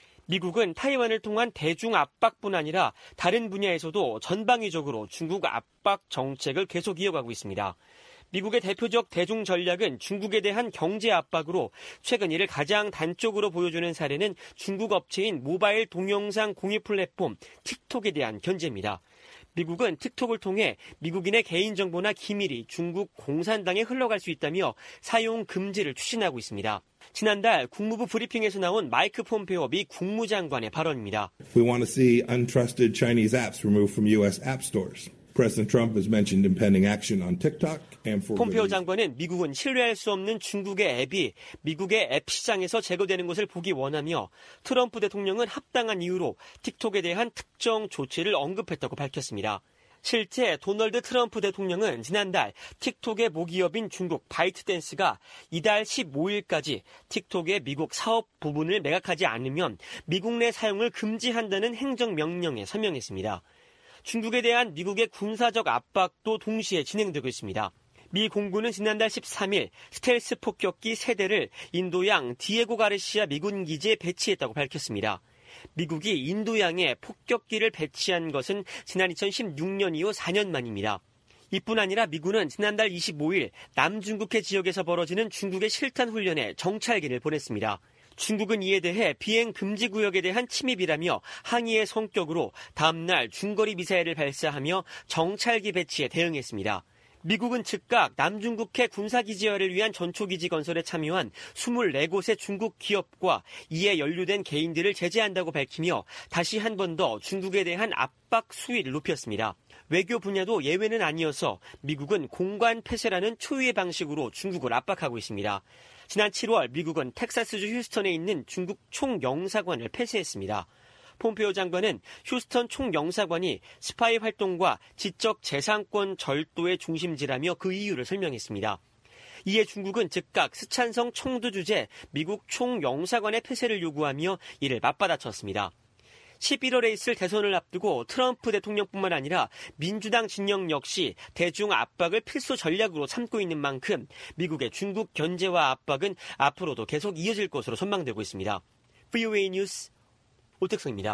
미국은 타이완을 통한 대중 압박뿐 아니라 다른 분야에서도 전방위적으로 중국 압박 정책을 계속 이어가고 있습니다. 미국의 대표적 대중 전략은 중국에 대한 경제 압박으로 최근 이를 가장 단적으로 보여주는 사례는 중국 업체인 모바일 동영상 공유 플랫폼 틱톡에 대한 견제입니다. 미국은 틱톡을 통해 미국인의 개인정보나 기밀이 중국 공산당에 흘러갈 수 있다며 사용 금지를 추진하고 있습니다. 지난달 국무부 브리핑에서 나온 마이크 폼페오 미 국무장관의 발언입니다. We want to see untrusted Chinese apps removed from U S app stores. President Trump has mentioned impending action on TikTok and for 폼페오 장관은 미국은 신뢰할 수 없는 중국의 앱이 미국의 앱 시장에서 제거되는 것을 보기 원하며 트럼프 대통령은 합당한 이유로 틱톡에 대한 특정 조치를 언급했다고 밝혔습니다. 실제 도널드 트럼프 대통령은 지난달 틱톡의 모기업인 중국 바이트댄스가 이달 십오 일까지 틱톡의 미국 사업 부분을 매각하지 않으면 미국 내 사용을 금지한다는 행정명령에 서명했습니다. 중국에 대한 미국의 군사적 압박도 동시에 진행되고 있습니다. 미 공군은 지난달 십삼 일 스텔스 폭격기 세 대를 인도양 디에고 가르시아 미군 기지에 배치했다고 밝혔습니다. 미국이 인도양에 폭격기를 배치한 것은 지난 이천십육 년 이후 사 년 만입니다. 이뿐 아니라 미군은 지난달 이십오 일 남중국해 지역에서 벌어지는 중국의 실탄 훈련에 정찰기를 보냈습니다. 중국은 이에 대해 비행 금지 구역에 대한 침입이라며 항의의 성격으로 다음날 중거리 미사일을 발사하며 정찰기 배치에 대응했습니다. 미국은 즉각 남중국해 군사기지화를 위한 전초기지 건설에 참여한 이십사 곳의 중국 기업과 이에 연루된 개인들을 제재한다고 밝히며 다시 한 번 더 중국에 대한 압박 수위를 높였습니다. 외교 분야도 예외는 아니어서 미국은 공관 폐쇄라는 초유의 방식으로 중국을 압박하고 있습니다. 지난 칠월 미국은 텍사스주 휴스턴에 있는 중국 총영사관을 폐쇄했습니다. 폼페오 장관은 휴스턴 총영사관이 스파이 활동과 지적 재산권 절도의 중심지라며 그 이유를 설명했습니다. 이에 중국은 즉각 스촨성 총두 주재 미국 총영사관의 폐쇄를 요구하며 이를 맞받아쳤습니다. 십일월에 있을 대선을 앞두고 트럼프 대통령뿐만 아니라 민주당 진영 역시 대중 압박을 필수 전략으로 삼고 있는 만큼 미국의 중국 견제와 압박은 앞으로도 계속 이어질 것으로 전망되고 있습니다. 브이오에이 뉴스 오택성입니다.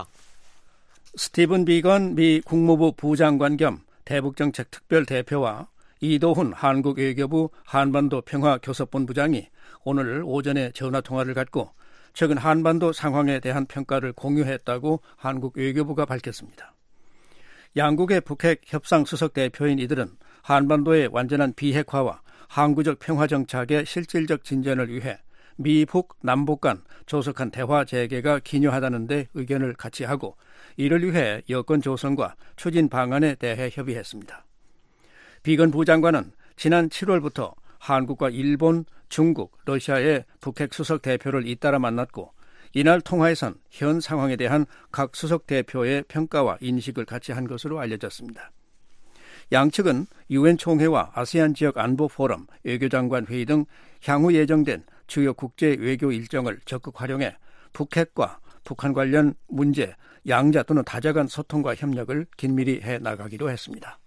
스티븐 비건 미 국무부 부장관 겸 대북정책 특별대표와 이도훈 한국 외교부 한반도 평화교섭본부장이 오늘 오전에 전화통화를 갖고 최근 한반도 상황에 대한 평가를 공유했다고 한국 외교부가 밝혔습니다. 양국의 북핵 협상 수석 대표인 이들은 한반도의 완전한 비핵화와 항구적 평화 정착의 실질적 진전을 위해 미북 남북 간 조속한 대화 재개가 기요하다는 데 의견을 같이 하고 이를 위해 여건 조성과 추진 방안에 대해 협의했습니다. 비건 부장관은 지난 칠월부터 한국과 일본, 중국, 러시아의 북핵 수석 대표를 잇따라 만났고 이날 통화에선 현 상황에 대한 각 수석 대표의 평가와 인식을 같이 한 것으로 알려졌습니다. 양측은 유엔 총회와 아세안 지역 안보 포럼, 외교장관 회의 등 향후 예정된 주요 국제 외교 일정을 적극 활용해 북핵과 북한 관련 문제, 양자 또는 다자 간 소통과 협력을 긴밀히 해 나가기로 했습니다.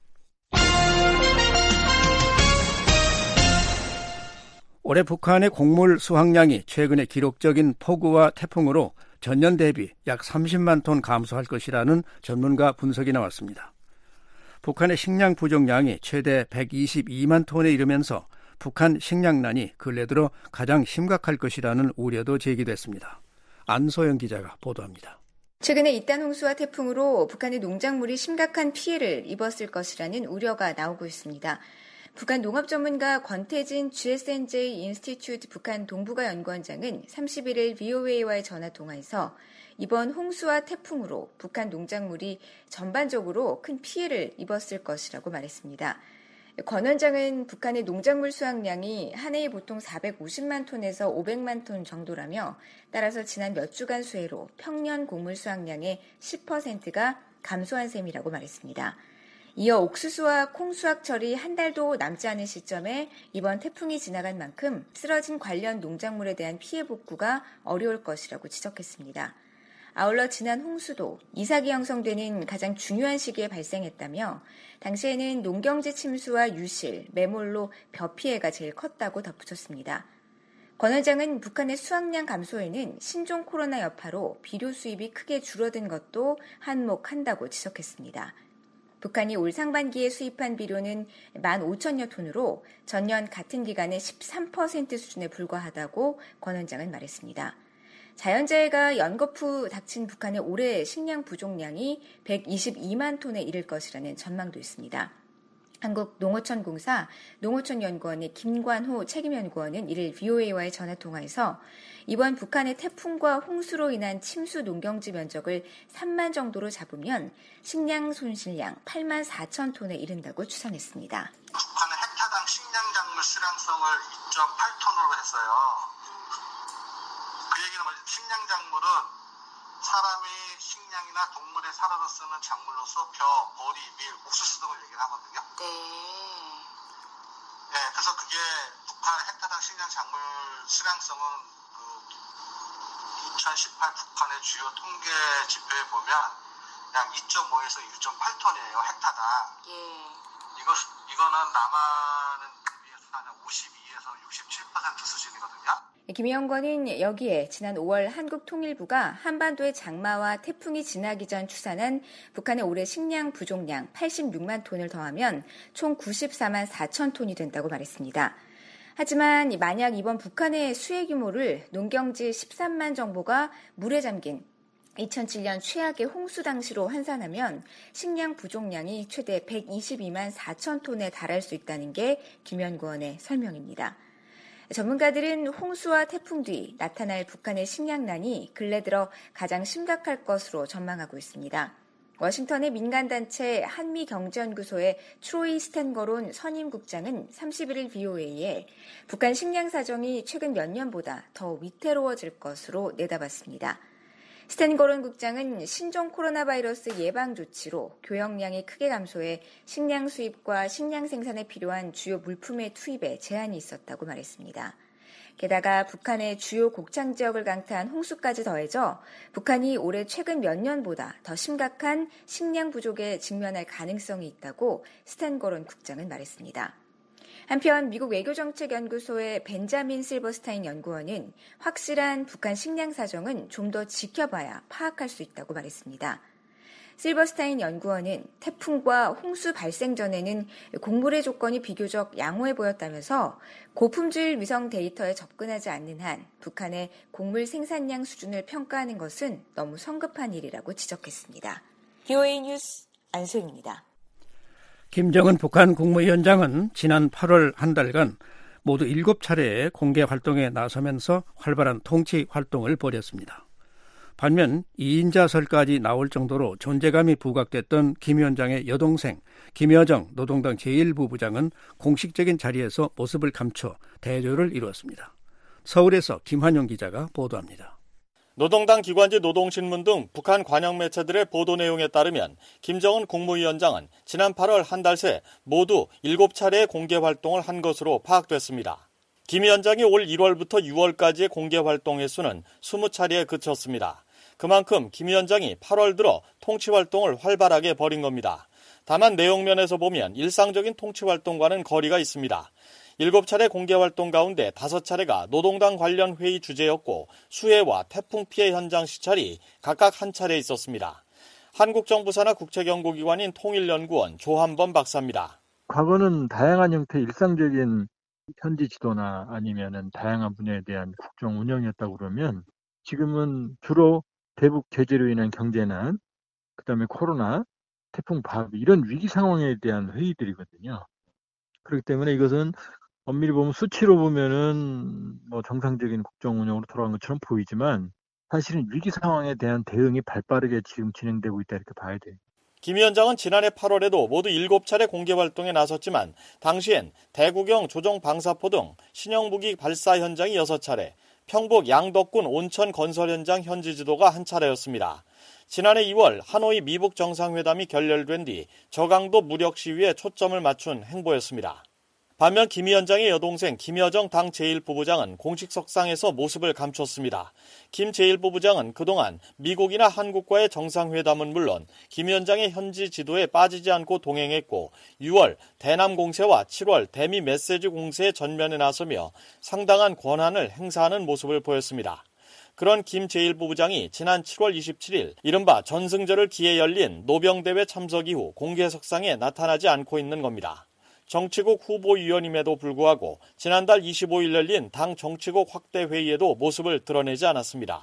올해 북한의 곡물 수확량이 최근에 기록적인 폭우와 태풍으로 전년 대비 약 삼십만 톤 감소할 것이라는 전문가 분석이 나왔습니다. 북한의 식량 부족량이 최대 백이십이만 톤에 이르면서 북한 식량난이 근래 들어 가장 심각할 것이라는 우려도 제기됐습니다. 안소영 기자가 보도합니다. 최근에 잇단 홍수와 태풍으로 북한의 농작물이 심각한 피해를 입었을 것이라는 우려가 나오고 있습니다. 북한 농업 전문가 권태진 지에스엔제이 인스티튜트 북한 동북아 연구원장은 삼십일 일 브이오에이와의 전화 통화에서 이번 홍수와 태풍으로 북한 농작물이 전반적으로 큰 피해를 입었을 것이라고 말했습니다. 권 원장은 북한의 농작물 수확량이 한 해에 보통 사백오십만 톤에서 오백만 톤 정도라며 따라서 지난 몇 주간 수해로 평년 곡물 수확량의 십 퍼센트가 감소한 셈이라고 말했습니다. 이어 옥수수와 콩 수확철이 한 달도 남지 않은 시점에 이번 태풍이 지나간 만큼 쓰러진 관련 농작물에 대한 피해 복구가 어려울 것이라고 지적했습니다. 아울러 지난 홍수도 이삭이 형성되는 가장 중요한 시기에 발생했다며 당시에는 농경지 침수와 유실, 매몰로 벼 피해가 제일 컸다고 덧붙였습니다. 권 원장은 북한의 수확량 감소에는 신종 코로나 여파로 비료 수입이 크게 줄어든 것도 한몫한다고 지적했습니다. 북한이 올 상반기에 수입한 비료는 만 오천여 톤으로 전년 같은 기간의 십삼 퍼센트 수준에 불과하다고 권 원장은 말했습니다. 자연재해가 연거푸 닥친 북한의 올해 식량 부족량이 백이십이만 톤에 이를 것이라는 전망도 있습니다. 한국농어촌공사 농어촌연구원의 김관호 책임연구원은 이를 브이오에이와의 전화통화에서 이번 북한의 태풍과 홍수로 인한 침수 농경지 면적을 삼만 정도로 잡으면 식량 손실량 팔만 사천 톤에 이른다고 추산했습니다. 북한은 헥타당 식량작물 수량성을 이 점 팔 톤으로 했어요. 그 얘기는 뭐지? 식량작물은 사람이 식량이나 동물의 사료로 쓰는 작물로서 벼, 보리, 밀, 옥수수 등을 얘기를 하거든요. 네. 네, 그래서 그게 북한 헥타당 식량 작물 수량성은 그 이천십팔 북한의 주요 통계 지표에 보면 약 이 점 오에서 일 점 팔 톤이에요, 헥타당. 예. 이거, 이거는 남한은 비해서 한 오십이에서 육십칠 퍼센트 수준이거든요. 김 연구원은 여기에 지난 오월 한국통일부가 한반도의 장마와 태풍이 지나기 전 추산한 북한의 올해 식량 부족량 팔십육만 톤을 더하면 총 구십사만 사천 톤이 된다고 말했습니다. 하지만 만약 이번 북한의 수해 규모를 농경지 십삼만 정보가 물에 잠긴 이천칠 년 최악의 홍수 당시로 환산하면 식량 부족량이 최대 백이십이만 사천 톤에 달할 수 있다는 게 김 연구원의 설명입니다. 전문가들은 홍수와 태풍 뒤 나타날 북한의 식량난이 근래 들어 가장 심각할 것으로 전망하고 있습니다. 워싱턴의 민간단체 한미경제연구소의 트로이 스탠거론 선임국장은 삼십일 일 브이오에이에 북한 식량 사정이 최근 몇 년보다 더 위태로워질 것으로 내다봤습니다. 스탠거론 국장은 신종 코로나 바이러스 예방 조치로 교역량이 크게 감소해 식량 수입과 식량 생산에 필요한 주요 물품의 투입에 제한이 있었다고 말했습니다. 게다가 북한의 주요 곡창 지역을 강타한 홍수까지 더해져 북한이 올해 최근 몇 년보다 더 심각한 식량 부족에 직면할 가능성이 있다고 스탠거론 국장은 말했습니다. 한편 미국 외교정책연구소의 벤자민 실버스타인 연구원은 확실한 북한 식량 사정은 좀 더 지켜봐야 파악할 수 있다고 말했습니다. 실버스타인 연구원은 태풍과 홍수 발생 전에는 곡물의 조건이 비교적 양호해 보였다면서 고품질 위성 데이터에 접근하지 않는 한 북한의 곡물 생산량 수준을 평가하는 것은 너무 성급한 일이라고 지적했습니다. 브이오에이 뉴스 안소영입니다. 김정은 북한 국무위원장은 지난 팔월 한 달간 모두 일곱 차례의 공개 활동에 나서면서 활발한 통치 활동을 벌였습니다. 반면 이인자설까지 나올 정도로 존재감이 부각됐던 김 위원장의 여동생 김여정 노동당 제일 부부장은 공식적인 자리에서 모습을 감춰 대조를 이루었습니다. 서울에서 김환영 기자가 보도합니다. 노동당 기관지 노동신문 등 북한 관영 매체들의 보도 내용에 따르면 김정은 국무위원장은 지난 팔월 한 달 새 모두 일곱 차례의 공개 활동을 한 것으로 파악됐습니다. 김 위원장이 올 일월부터 유월까지의 공개 활동 횟수는 이십 차례에 그쳤습니다. 그만큼 김 위원장이 팔월 들어 통치 활동을 활발하게 벌인 겁니다. 다만 내용면에서 보면 일상적인 통치 활동과는 거리가 있습니다. 일곱 차례 공개 활동 가운데 다섯 차례가 노동당 관련 회의 주제였고 수해와 태풍 피해 현장 시찰이 각각 한 차례 있었습니다. 한국 정부 산하 국책연구기관인 통일연구원 조한범 박사입니다. 과거는 다양한 형태의 일상적인 현지 지도나 아니면은 다양한 분야에 대한 국정 운영이었다고 그러면 지금은 주로 대북 제재로 인한 경제난, 그다음에 코로나, 태풍 바비 이런 위기 상황에 대한 회의들이거든요. 그렇기 때문에 이것은 엄밀히 보면 수치로 보면은 뭐 정상적인 국정 운영으로 돌아간 것처럼 보이지만 사실은 위기 상황에 대한 대응이 발빠르게 지금 진행되고 있다 이렇게 봐야 돼요. 김 위원장은 지난해 팔월에도 모두 일곱 차례 공개 활동에 나섰지만 당시엔 대구경 조종 방사포 등 신형 무기 발사 현장이 여섯 차례, 평북 양덕군 온천 건설 현장 현지 지도가 한 차례였습니다. 지난해 이월 하노이 미북 정상회담이 결렬된 뒤 저강도 무력 시위에 초점을 맞춘 행보였습니다. 반면 김 위원장의 여동생 김여정 당 제일 부부장은 공식 석상에서 모습을 감췄습니다. 김 제일 부부장은 그동안 미국이나 한국과의 정상회담은 물론 김 위원장의 현지 지도에 빠지지 않고 동행했고 유월 대남 공세와 칠월 대미 메시지 공세에 전면에 나서며 상당한 권한을 행사하는 모습을 보였습니다. 그런 김 제일 부부장이 지난 칠월 이십칠일 이른바 전승절을 기해 열린 노병대회 참석 이후 공개석상에 나타나지 않고 있는 겁니다. 정치국 후보위원임에도 불구하고 지난달 이십오일 열린 당 정치국 확대회의에도 모습을 드러내지 않았습니다.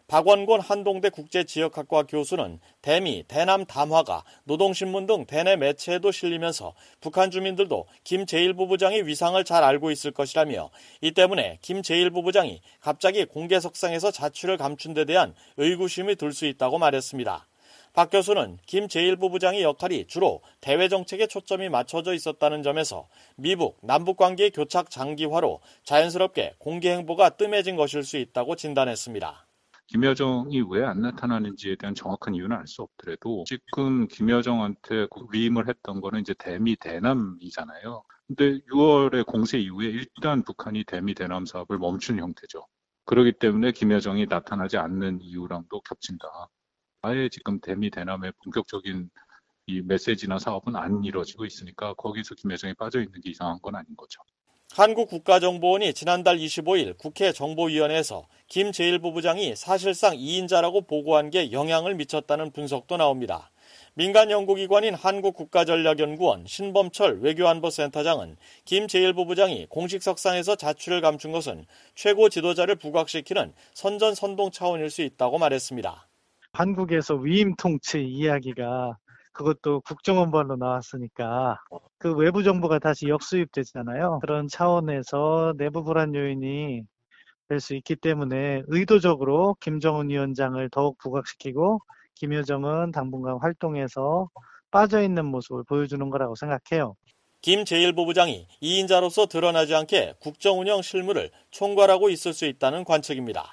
박원곤 한동대 국제지역학과 교수는 대미, 대남 담화가 노동신문 등 대내 매체에도 실리면서 북한 주민들도 김 제일 부부장의 위상을 잘 알고 있을 것이라며 이 때문에 김 제일 부부장이 갑자기 공개석상에서 자취를 감춘 데 대한 의구심이 들 수 있다고 말했습니다. 박 교수는 김 제일 부부장의 역할이 주로 대외 정책에 초점이 맞춰져 있었다는 점에서 미북, 남북 관계의 교착 장기화로 자연스럽게 공개 행보가 뜸해진 것일 수 있다고 진단했습니다. 김여정이 왜 안 나타나는지에 대한 정확한 이유는 알 수 없더라도 지금 김여정한테 위임을 했던 거는 이제 대미 대남이잖아요. 근데 유월의 공세 이후에 일단 북한이 대미 대남 사업을 멈춘 형태죠. 그렇기 때문에 김여정이 나타나지 않는 이유랑도 겹친다. 아예 지금 대미 대남의 본격적인 이 메시지나 사업은 안 이루어지고 있으니까 거기서 김여정이 빠져 있는 게 이상한 건 아닌 거죠. 한국국가정보원이 지난달 이십오일 국회 정보위원회에서 김 제일 부부장이 사실상 이인자라고 보고한 게 영향을 미쳤다는 분석도 나옵니다. 민간 연구기관인 한국국가전략연구원 신범철 외교안보센터장은 김 제일 부부장이 공식 석상에서 자취를 감춘 것은 최고 지도자를 부각시키는 선전선동 차원일 수 있다고 말했습니다. 한국에서 위임 통치 이야기가 그것도 국정원발로 나왔으니까 그 외부 정보가 다시 역수입되잖아요. 그런 차원에서 내부 불안 요인이 될 수 있기 때문에 의도적으로 김정은 위원장을 더욱 부각시키고 김여정은 당분간 활동에서 빠져있는 모습을 보여주는 거라고 생각해요. 김 제일 부부장이 이인자로서 드러나지 않게 국정운영 실무를 총괄하고 있을 수 있다는 관측입니다.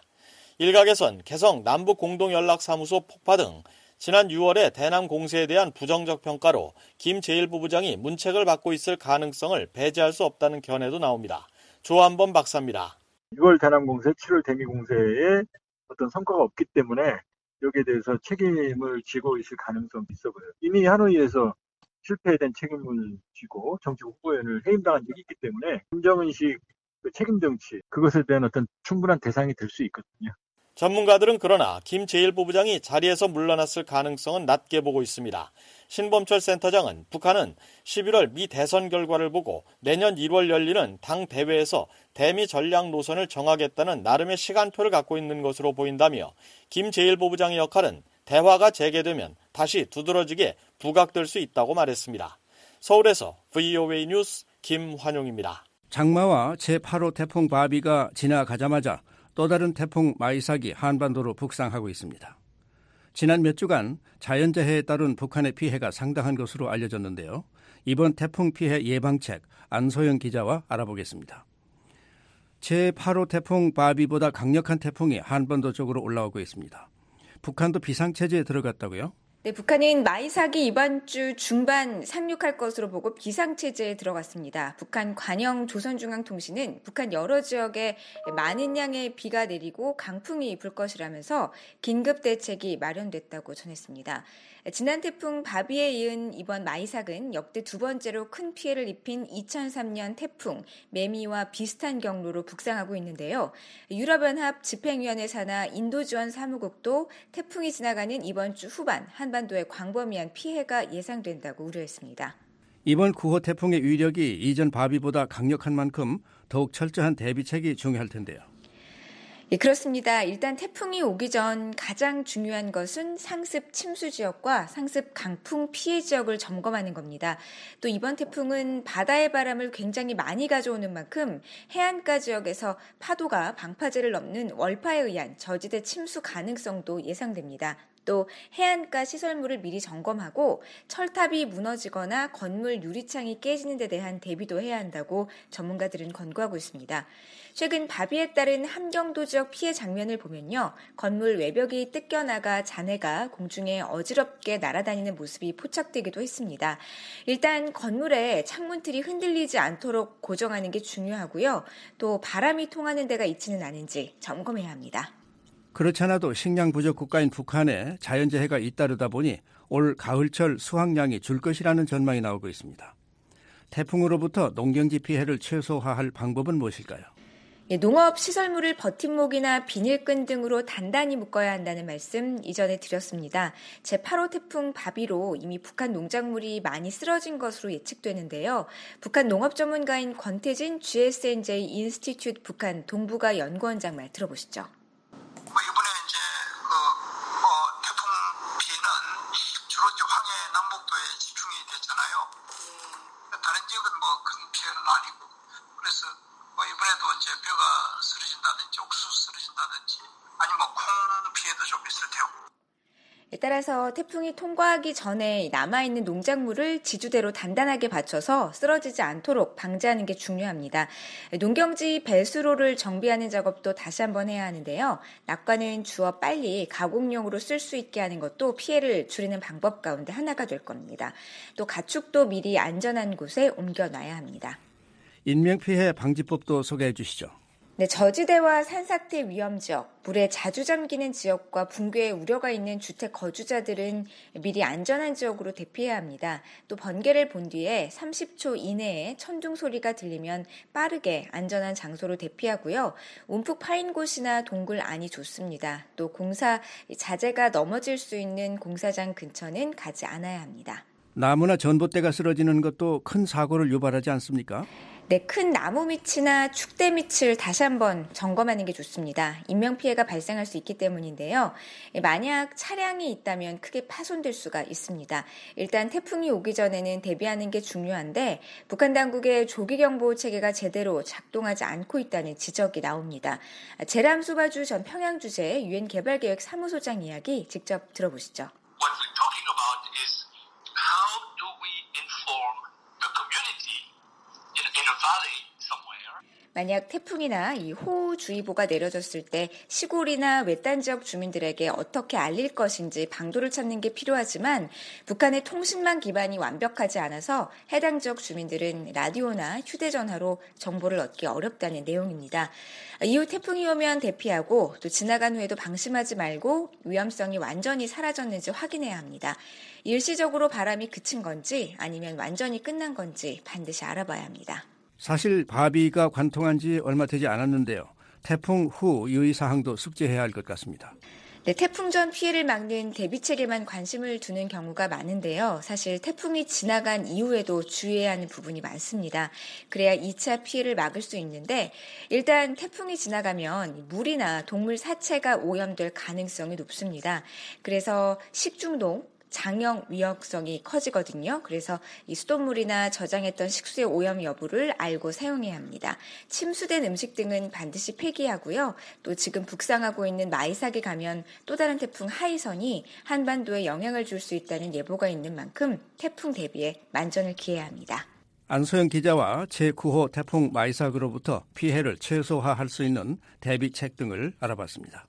일각에선 개성 남북공동연락사무소 폭파 등 지난 유월에 대남 공세에 대한 부정적 평가로 김 제일 부부장이 문책을 받고 있을 가능성을 배제할 수 없다는 견해도 나옵니다. 조한범 박사입니다. 유월 대남 공세, 칠월 대미 공세에 어떤 성과가 없기 때문에 여기에 대해서 책임을 지고 있을 가능성이 있어 보여요. 이미 하노이에서 실패된 책임을 지고 정치 후보연을 해임당한 적이 있기 때문에 김정은식 그 책임 정치, 그것에 대한 어떤 충분한 대상이 될 수 있거든요. 전문가들은 그러나 김 제일 부부장이 자리에서 물러났을 가능성은 낮게 보고 있습니다. 신범철 센터장은 북한은 십일월 미 대선 결과를 보고 내년 일월 열리는 당 대회에서 대미 전략 노선을 정하겠다는 나름의 시간표를 갖고 있는 것으로 보인다며 김 제일 부부장의 역할은 대화가 재개되면 다시 두드러지게 부각될 수 있다고 말했습니다. 서울에서 브이오에이 뉴스 김환용입니다. 장마와 제팔 호 태풍 바비가 지나가자마자 또 다른 태풍 마이삭이 한반도로 북상하고 있습니다. 지난 몇 주간 자연재해에 따른 북한의 피해가 상당한 것으로 알려졌는데요. 이번 태풍 피해 예방책 안소영 기자와 알아보겠습니다. 제팔 호 태풍 바비보다 강력한 태풍이 한반도 쪽으로 올라오고 있습니다. 북한도 비상체제에 들어갔다고요? 네, 북한은 마이삭이 이번 주 중반 상륙할 것으로 보고 비상체제에 들어갔습니다. 북한 관영 조선중앙통신은 북한 여러 지역에 많은 양의 비가 내리고 강풍이 불 것이라면서 긴급 대책이 마련됐다고 전했습니다. 지난 태풍 바비에 이은 이번 마이삭은 역대 두 번째로 큰 피해를 입힌 이천삼 년 태풍 매미와 비슷한 경로로 북상하고 있는데요. 유럽연합 집행위원회 산하 인도지원 사무국도 태풍이 지나가는 이번 주 후반 한반도에 광범위한 피해가 예상된다고 우려했습니다. 이번 구 호 태풍의 위력이 이전 바비보다 강력한 만큼 더욱 철저한 대비책이 중요할 텐데요. 예, 그렇습니다. 일단 태풍이 오기 전 가장 중요한 것은 상습 침수 지역과 상습 강풍 피해 지역을 점검하는 겁니다. 또 이번 태풍은 바다의 바람을 굉장히 많이 가져오는 만큼 해안가 지역에서 파도가 방파제를 넘는 월파에 의한 저지대 침수 가능성도 예상됩니다. 또 해안가 시설물을 미리 점검하고 철탑이 무너지거나 건물 유리창이 깨지는 데 대한 대비도 해야 한다고 전문가들은 권고하고 있습니다. 최근 바비에 따른 함경도 지역 피해 장면을 보면요. 건물 외벽이 뜯겨나가 잔해가 공중에 어지럽게 날아다니는 모습이 포착되기도 했습니다. 일단 건물에 창문틀이 흔들리지 않도록 고정하는 게 중요하고요. 또 바람이 통하는 데가 있지는 않은지 점검해야 합니다. 그렇지 않아도 식량 부족 국가인 북한에 자연재해가 잇따르다 보니 올 가을철 수확량이 줄 것이라는 전망이 나오고 있습니다. 태풍으로부터 농경지 피해를 최소화할 방법은 무엇일까요? 예, 농업 시설물을 버팀목이나 비닐끈 등으로 단단히 묶어야 한다는 말씀 이전에 드렸습니다. 제팔 호 태풍 바비로 이미 북한 농작물이 많이 쓰러진 것으로 예측되는데요. 북한 농업 전문가인 권태진 지에스엔제이 인스티튜트 북한 동북아 연구원장 말 들어보시죠. 이번에 이제 그 뭐 태풍 피해는 주로 이제 황해 남북도에 집중이 됐잖아요. 다른 지역은 뭐 큰 피해는 아니고 그래서 뭐 이번에도 이제 벼가 쓰러진다든지 옥수 쓰러진다든지 아니면 콩 피해도 좀 있을 테고. 따라서 태풍이 통과하기 전에 남아있는 농작물을 지주대로 단단하게 받쳐서 쓰러지지 않도록 방지하는 게 중요합니다. 농경지 배수로를 정비하는 작업도 다시 한번 해야 하는데요. 낙과는 주워 빨리 가공용으로 쓸 수 있게 하는 것도 피해를 줄이는 방법 가운데 하나가 될 겁니다. 또 가축도 미리 안전한 곳에 옮겨놔야 합니다. 인명피해 방지법도 소개해 주시죠. 네, 저지대와 산사태 위험 지역, 물에 자주 잠기는 지역과 붕괴의 우려가 있는 주택 거주자들은 미리 안전한 지역으로 대피해야 합니다. 또 번개를 본 뒤에 삼십 초 이내에 천둥 소리가 들리면 빠르게 안전한 장소로 대피하고요. 움푹 파인 곳이나 동굴 안이 좋습니다. 또 공사 자재가 넘어질 수 있는 공사장 근처는 가지 않아야 합니다. 나무나 전봇대가 쓰러지는 것도 큰 사고를 유발하지 않습니까? 네, 큰 나무 밑이나 축대 밑을 다시 한번 점검하는 게 좋습니다. 인명피해가 발생할 수 있기 때문인데요. 만약 차량이 있다면 크게 파손될 수가 있습니다. 일단 태풍이 오기 전에는 대비하는 게 중요한데 북한 당국의 조기경보 체계가 제대로 작동하지 않고 있다는 지적이 나옵니다. 제람 수바주 전 평양주재 유엔 개발계획 사무소장 이야기 직접 들어보시죠. What we're talking about is how do we inform the community in, in a valley somewhere? 만약 태풍이나 이 호우주의보가 내려졌을 때 시골이나 외딴 지역 주민들에게 어떻게 알릴 것인지 방도를 찾는 게 필요하지만 북한의 통신망 기반이 완벽하지 않아서 해당 지역 주민들은 라디오나 휴대전화로 정보를 얻기 어렵다는 내용입니다. 이후 태풍이 오면 대피하고 또 지나간 후에도 방심하지 말고 위험성이 완전히 사라졌는지 확인해야 합니다. 일시적으로 바람이 그친 건지 아니면 완전히 끝난 건지 반드시 알아봐야 합니다. 사실 바비가 관통한 지 얼마 되지 않았는데요. 태풍 후 유의사항도 숙지해야 할 것 같습니다. 네, 태풍 전 피해를 막는 대비책에만 관심을 두는 경우가 많은데요. 사실 태풍이 지나간 이후에도 주의해야 하는 부분이 많습니다. 그래야 이 차 피해를 막을 수 있는데 일단 태풍이 지나가면 물이나 동물 사체가 오염될 가능성이 높습니다. 그래서 식중독, 장염 위험성이 커지거든요. 그래서 이 수돗물이나 저장했던 식수의 오염 여부를 알고 사용해야 합니다. 침수된 음식 등은 반드시 폐기하고요. 또 지금 북상하고 있는 마이삭에 가면 또 다른 태풍 하이선이 한반도에 영향을 줄 수 있다는 예보가 있는 만큼 태풍 대비에 만전을 기해야 합니다. 안소영 기자와 제구 호 태풍 마이삭으로부터 피해를 최소화할 수 있는 대비책 등을 알아봤습니다.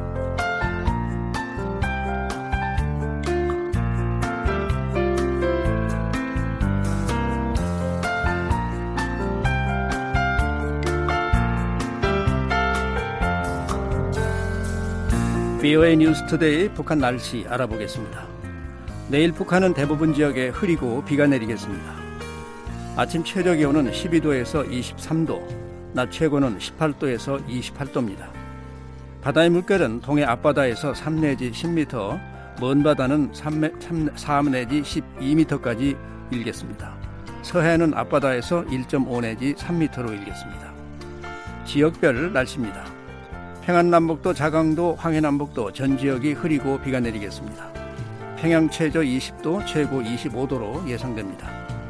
비오에이 뉴스투데이 북한 날씨 알아보겠습니다. 내일 북한은 대부분 지역에 흐리고 비가 내리겠습니다. 아침 최저 기온은 십이 도에서 이십삼 도, 낮 최고는 십팔 도에서 이십팔 도입니다. 바다의 물결은 동해 앞바다에서 삼 내지 십 미터, 먼 바다는 사 내지 십이 미터까지 일겠습니다. 서해는 앞바다에서 일 점 오 내지 삼 미터로 일겠습니다. 지역별 날씨입니다. 평안남북도, 자강도, 황해남북도 전 지역이 흐리고 비가 내리겠습니다. 평양 최저 이십 도, 최고 이십오 도로 예상됩니다.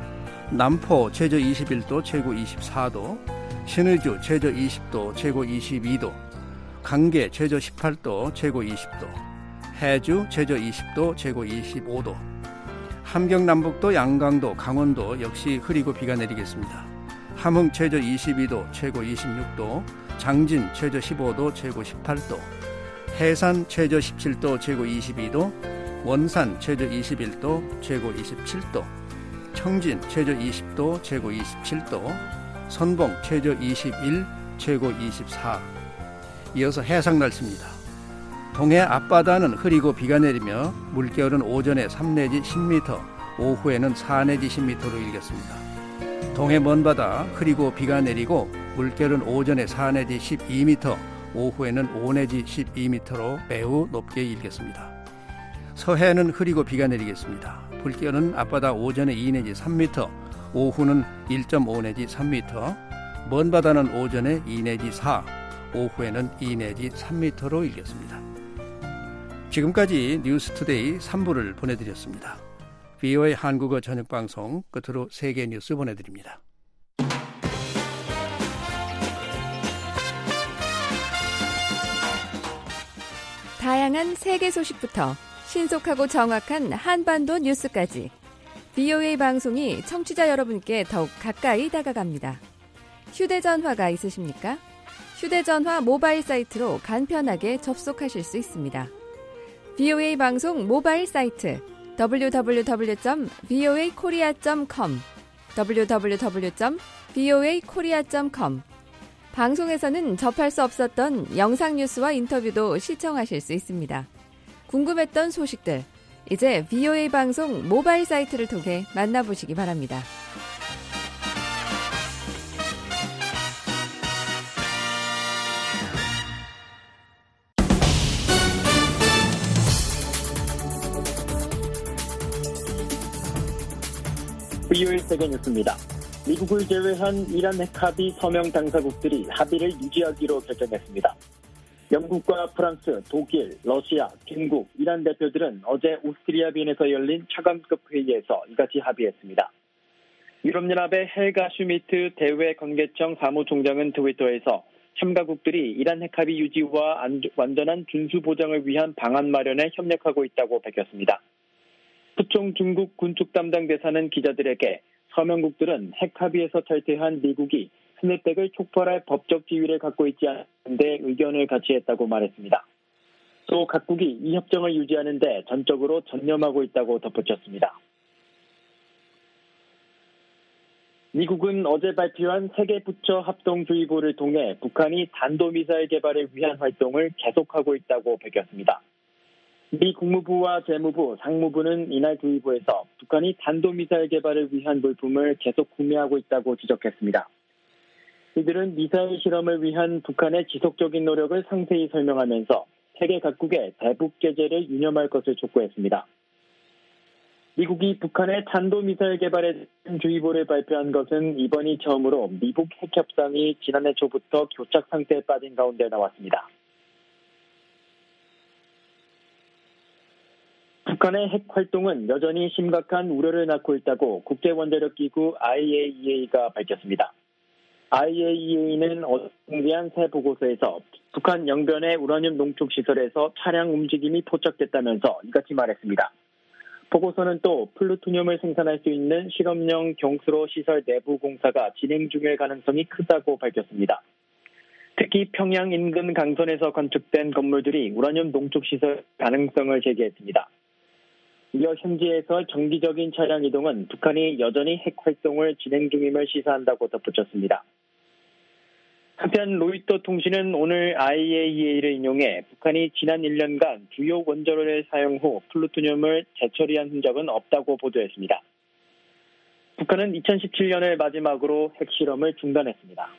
남포 최저 이십일 도, 최고 이십사 도, 신의주 최저 이십 도, 최고 이십이 도, 강계 최저 십팔 도, 최고 이십 도, 해주 최저 이십 도, 최고 이십오 도, 함경남북도, 양강도, 강원도 역시 흐리고 비가 내리겠습니다. 함흥 최저 이십이 도, 최고 이십육 도, 장진 최저 십오 도, 최고 십팔 도, 해산 최저 십칠 도, 최고 이십이 도, 원산 최저 이십일 도, 최고 이십칠 도, 청진 최저 이십 도, 최고 이십칠 도, 선봉 최저 이십일, 최고 이십사. 이어서 해상 날씨입니다. 동해 앞바다는 흐리고 비가 내리며 물결은 오전에 삼 내지 십 미터, 오후에는 사 내지 십 미터로 일겠습니다. 동해 먼바다 흐리고 비가 내리고 물결은 오전에 사 내지 십이 미터, 오후에는 오 내지 십이 미터로 매우 높게 일겠습니다. 서해는 흐리고 비가 내리겠습니다. 물결은 앞바다 오전에 이 내지 삼 미터, 오후는 일 점 오 내지 삼 미터, 먼 바다는 오전에 이 내지 사, 오후에는 이 내지 삼 미터로 일겠습니다. 지금까지 뉴스투데이 삼 부를 보내드렸습니다. 비오에이 한국어 저녁방송 끝으로 세계 뉴스 보내드립니다. 다양한 세계 소식부터 신속하고 정확한 한반도 뉴스까지 비오에이 방송이 청취자 여러분께 더욱 가까이 다가갑니다. 휴대전화가 있으십니까? 휴대전화 모바일 사이트로 간편하게 접속하실 수 있습니다. 비오에이 방송 모바일 사이트 더블유 더블유 더블유 점 비오에이 코리아 점 컴 더블유 더블유 더블유 점 비오에이 코리아 점 컴 방송에서는 접할 수 없었던 영상 뉴스와 인터뷰도 시청하실 수 있습니다. 궁금했던 소식들, 이제 비오에이 방송 모바일 사이트를 통해 만나보시기 바랍니다. 비오에이 세계 뉴스입니다. 미국을 제외한 이란 핵합의 서명 당사국들이 합의를 유지하기로 결정했습니다. 영국과 프랑스, 독일, 러시아, 중국, 이란 대표들은 어제 오스트리아 빈에서 열린 차관급 회의에서 이같이 합의했습니다. 유럽연합의 헬가 슈미트 대외 관계청 사무총장은 트위터에서 참가국들이 이란 핵합의 유지와 완전한 준수 보장을 위한 방안 마련에 협력하고 있다고 밝혔습니다. 푸총 중국 군축 담당 대사는 기자들에게 서명국들은 핵합의에서 탈퇴한 미국이 스냅백을 촉발할 법적 지위를 갖고 있지 않은데 의견을 같이 했다고 말했습니다. 또 각국이 이 협정을 유지하는 데 전적으로 전념하고 있다고 덧붙였습니다. 미국은 어제 발표한 세계 부처 합동주의보를 통해 북한이 탄도미사일 개발을 위한 활동을 계속하고 있다고 밝혔습니다. 미 국무부와 재무부, 상무부는 이날 주의보에서 북한이 탄도미사일 개발을 위한 물품을 계속 구매하고 있다고 지적했습니다. 이들은 미사일 실험을 위한 북한의 지속적인 노력을 상세히 설명하면서 세계 각국의 대북 제재를 유념할 것을 촉구했습니다. 미국이 북한의 탄도미사일 개발에 대한 주의보를 발표한 것은 이번이 처음으로 미북 핵협상이 지난해 초부터 교착 상태에 빠진 가운데 나왔습니다. 북한의 핵 활동은 여전히 심각한 우려를 낳고 있다고 국제원자력기구 아이에이이에이가 밝혔습니다. 아이에이이에이는 어제 공개한 새 보고서에서 북한 영변의 우라늄 농축시설에서 차량 움직임이 포착됐다면서 이같이 말했습니다. 보고서는 또 플루토늄을 생산할 수 있는 실험용 경수로 시설 내부 공사가 진행 중일 가능성이 크다고 밝혔습니다. 특히 평양 인근 강선에서 건축된 건물들이 우라늄 농축 시설 가능성을 제기했습니다. 이어 현지에서 정기적인 차량 이동은 북한이 여전히 핵 활동을 진행 중임을 시사한다고 덧붙였습니다. 한편 로이터 통신은 오늘 아이에이이에이를 인용해 북한이 지난 일 년간 주요 원자로를 사용 후 플루토늄을 재처리한 흔적은 없다고 보도했습니다. 북한은 이천십칠 년을 마지막으로 핵실험을 중단했습니다.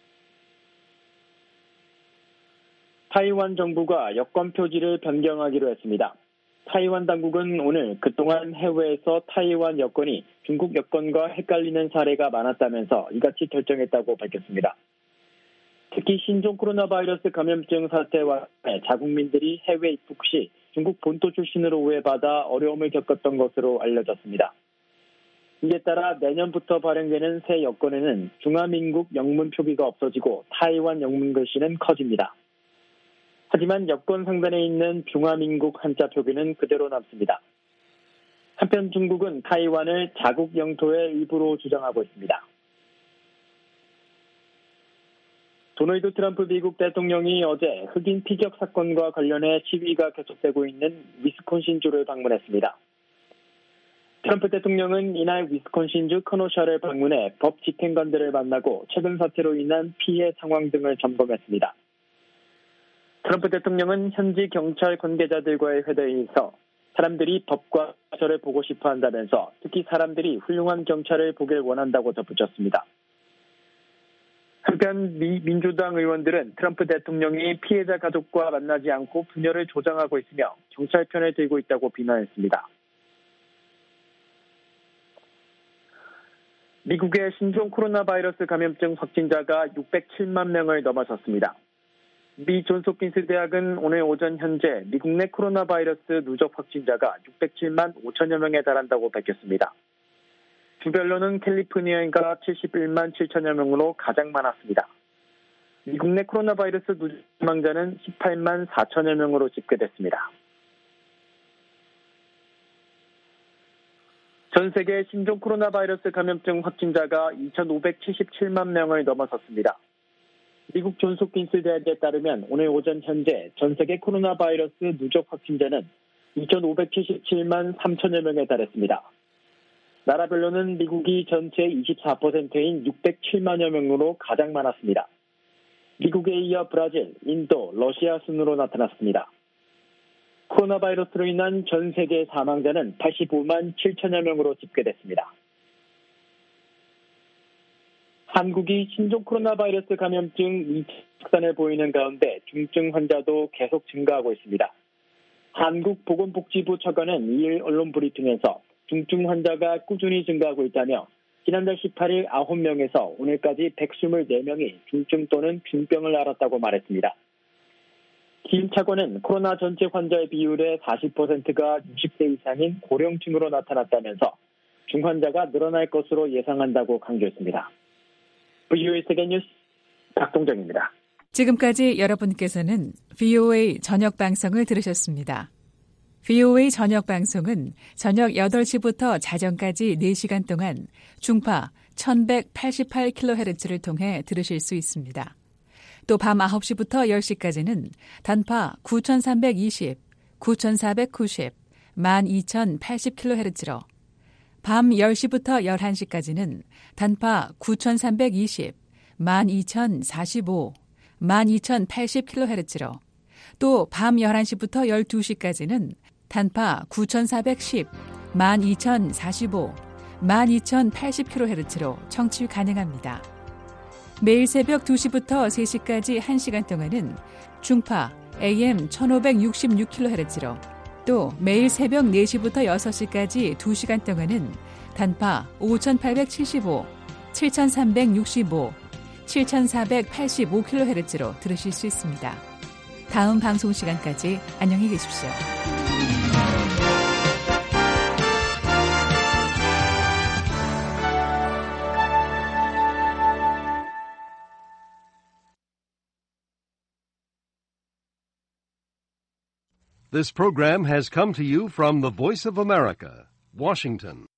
타이완 정부가 여권 표지를 변경하기로 했습니다. 타이완 당국은 오늘 그동안 해외에서 타이완 여권이 중국 여권과 헷갈리는 사례가 많았다면서 이같이 결정했다고 밝혔습니다. 특히 신종 코로나 바이러스 감염증 사태와 자국민들이 해외 입국 시 중국 본토 출신으로 오해받아 어려움을 겪었던 것으로 알려졌습니다. 이에 따라 내년부터 발행되는 새 여권에는 중화민국 영문 표기가 없어지고 타이완 영문 글씨는 커집니다. 하지만 여권 상단에 있는 중화민국 한자 표기는 그대로 남습니다. 한편 중국은 타이완을 자국 영토의 일부로 주장하고 있습니다. 도널드 트럼프 미국 대통령이 어제 흑인 피격 사건과 관련해 시위가 계속되고 있는 위스콘신주를 방문했습니다. 트럼프 대통령은 이날 위스콘신주 커노샤를 방문해 법 집행관들을 만나고 최근 사태로 인한 피해 상황 등을 점검했습니다. 트럼프 대통령은 현지 경찰 관계자들과의 회의에서 사람들이 법과 절을 보고 싶어 한다면서 특히 사람들이 훌륭한 경찰을 보길 원한다고 덧붙였습니다. 한편 미 민주당 의원들은 트럼프 대통령이 피해자 가족과 만나지 않고 분열을 조장하고 있으며 경찰 편을 들고 있다고 비난했습니다. 미국의 신종 코로나 바이러스 감염증 확진자가 육백칠만 명을 넘어섰습니다. 미 존스홉킨스 대학은 오늘 오전 현재 미국 내 코로나 바이러스 누적 확진자가 육백칠만 오천여 명에 달한다고 밝혔습니다. 주별로는 캘리포니아가 칠십일만 칠천여 명으로 가장 많았습니다. 미국 내 코로나 바이러스 누적 사망자는 십팔만 사천여 명으로 집계됐습니다. 전 세계 신종 코로나 바이러스 감염증 확진자가 이천오백칠십칠만 명을 넘어섰습니다. 미국 존스홉킨스 대학에 따르면 오늘 오전 현재 전 세계 코로나 바이러스 누적 확진자는 이천오백칠십칠만 삼천여 명에 달했습니다. 나라별로는 미국이 전체 이십사 퍼센트인 육백칠만여 명으로 가장 많았습니다. 미국에 이어 브라질, 인도, 러시아 순으로 나타났습니다. 코로나 바이러스로 인한 전 세계 사망자는 팔십오만 칠천여 명으로 집계됐습니다. 한국이 신종 코로나 바이러스 감염증 이 차 확산을 보이는 가운데 중증 환자도 계속 증가하고 있습니다. 한국보건복지부 차관은 이일 언론 브리핑에서 중증 환자가 꾸준히 증가하고 있다며 지난달 십팔일 아홉 명에서 오늘까지 백이십사 명이 중증 또는 중병을 앓았다고 말했습니다. 김 차관은 코로나 전체 환자의 비율의 사십 퍼센트가 육십 세 이상인 고령층으로 나타났다면서 중환자가 늘어날 것으로 예상한다고 강조했습니다. 브이오에이 세계뉴스 박동정입니다. 지금까지 여러분께서는 브이오에이 저녁 방송을 들으셨습니다. 브이오에이 저녁 방송은 저녁 여덟 시부터 자정까지 네 시간 동안 중파 천백팔십팔 킬로헤르츠를 통해 들으실 수 있습니다. 또 밤 아홉 시부터 열 시까지는 단파 구천삼백이십, 구천사백구십, 만 이천팔십 킬로헤르츠로 밤 열 시부터 열한 시까지는 단파 구천삼백이십, 만 이천사십오, 만 이천팔십 킬로헤르츠로 또 밤 열한 시부터 열두 시까지는 단파 구천사백십, 만 이천사십오, 만 이천팔십 킬로헤르츠로 청취 가능합니다. 매일 새벽 두 시부터 세 시까지 한 시간 동안은 중파 에이엠 천오백육십육 킬로헤르츠로 또 매일 새벽 네 시부터 여섯 시까지 두 시간 동안은 단파 오천팔백칠십오, 칠천삼백육십오, 칠천사백팔십오 킬로헤르츠로 들으실 수 있습니다. 다음 방송 시간까지 안녕히 계십시오. This program has come to you from the Voice of America, Washington.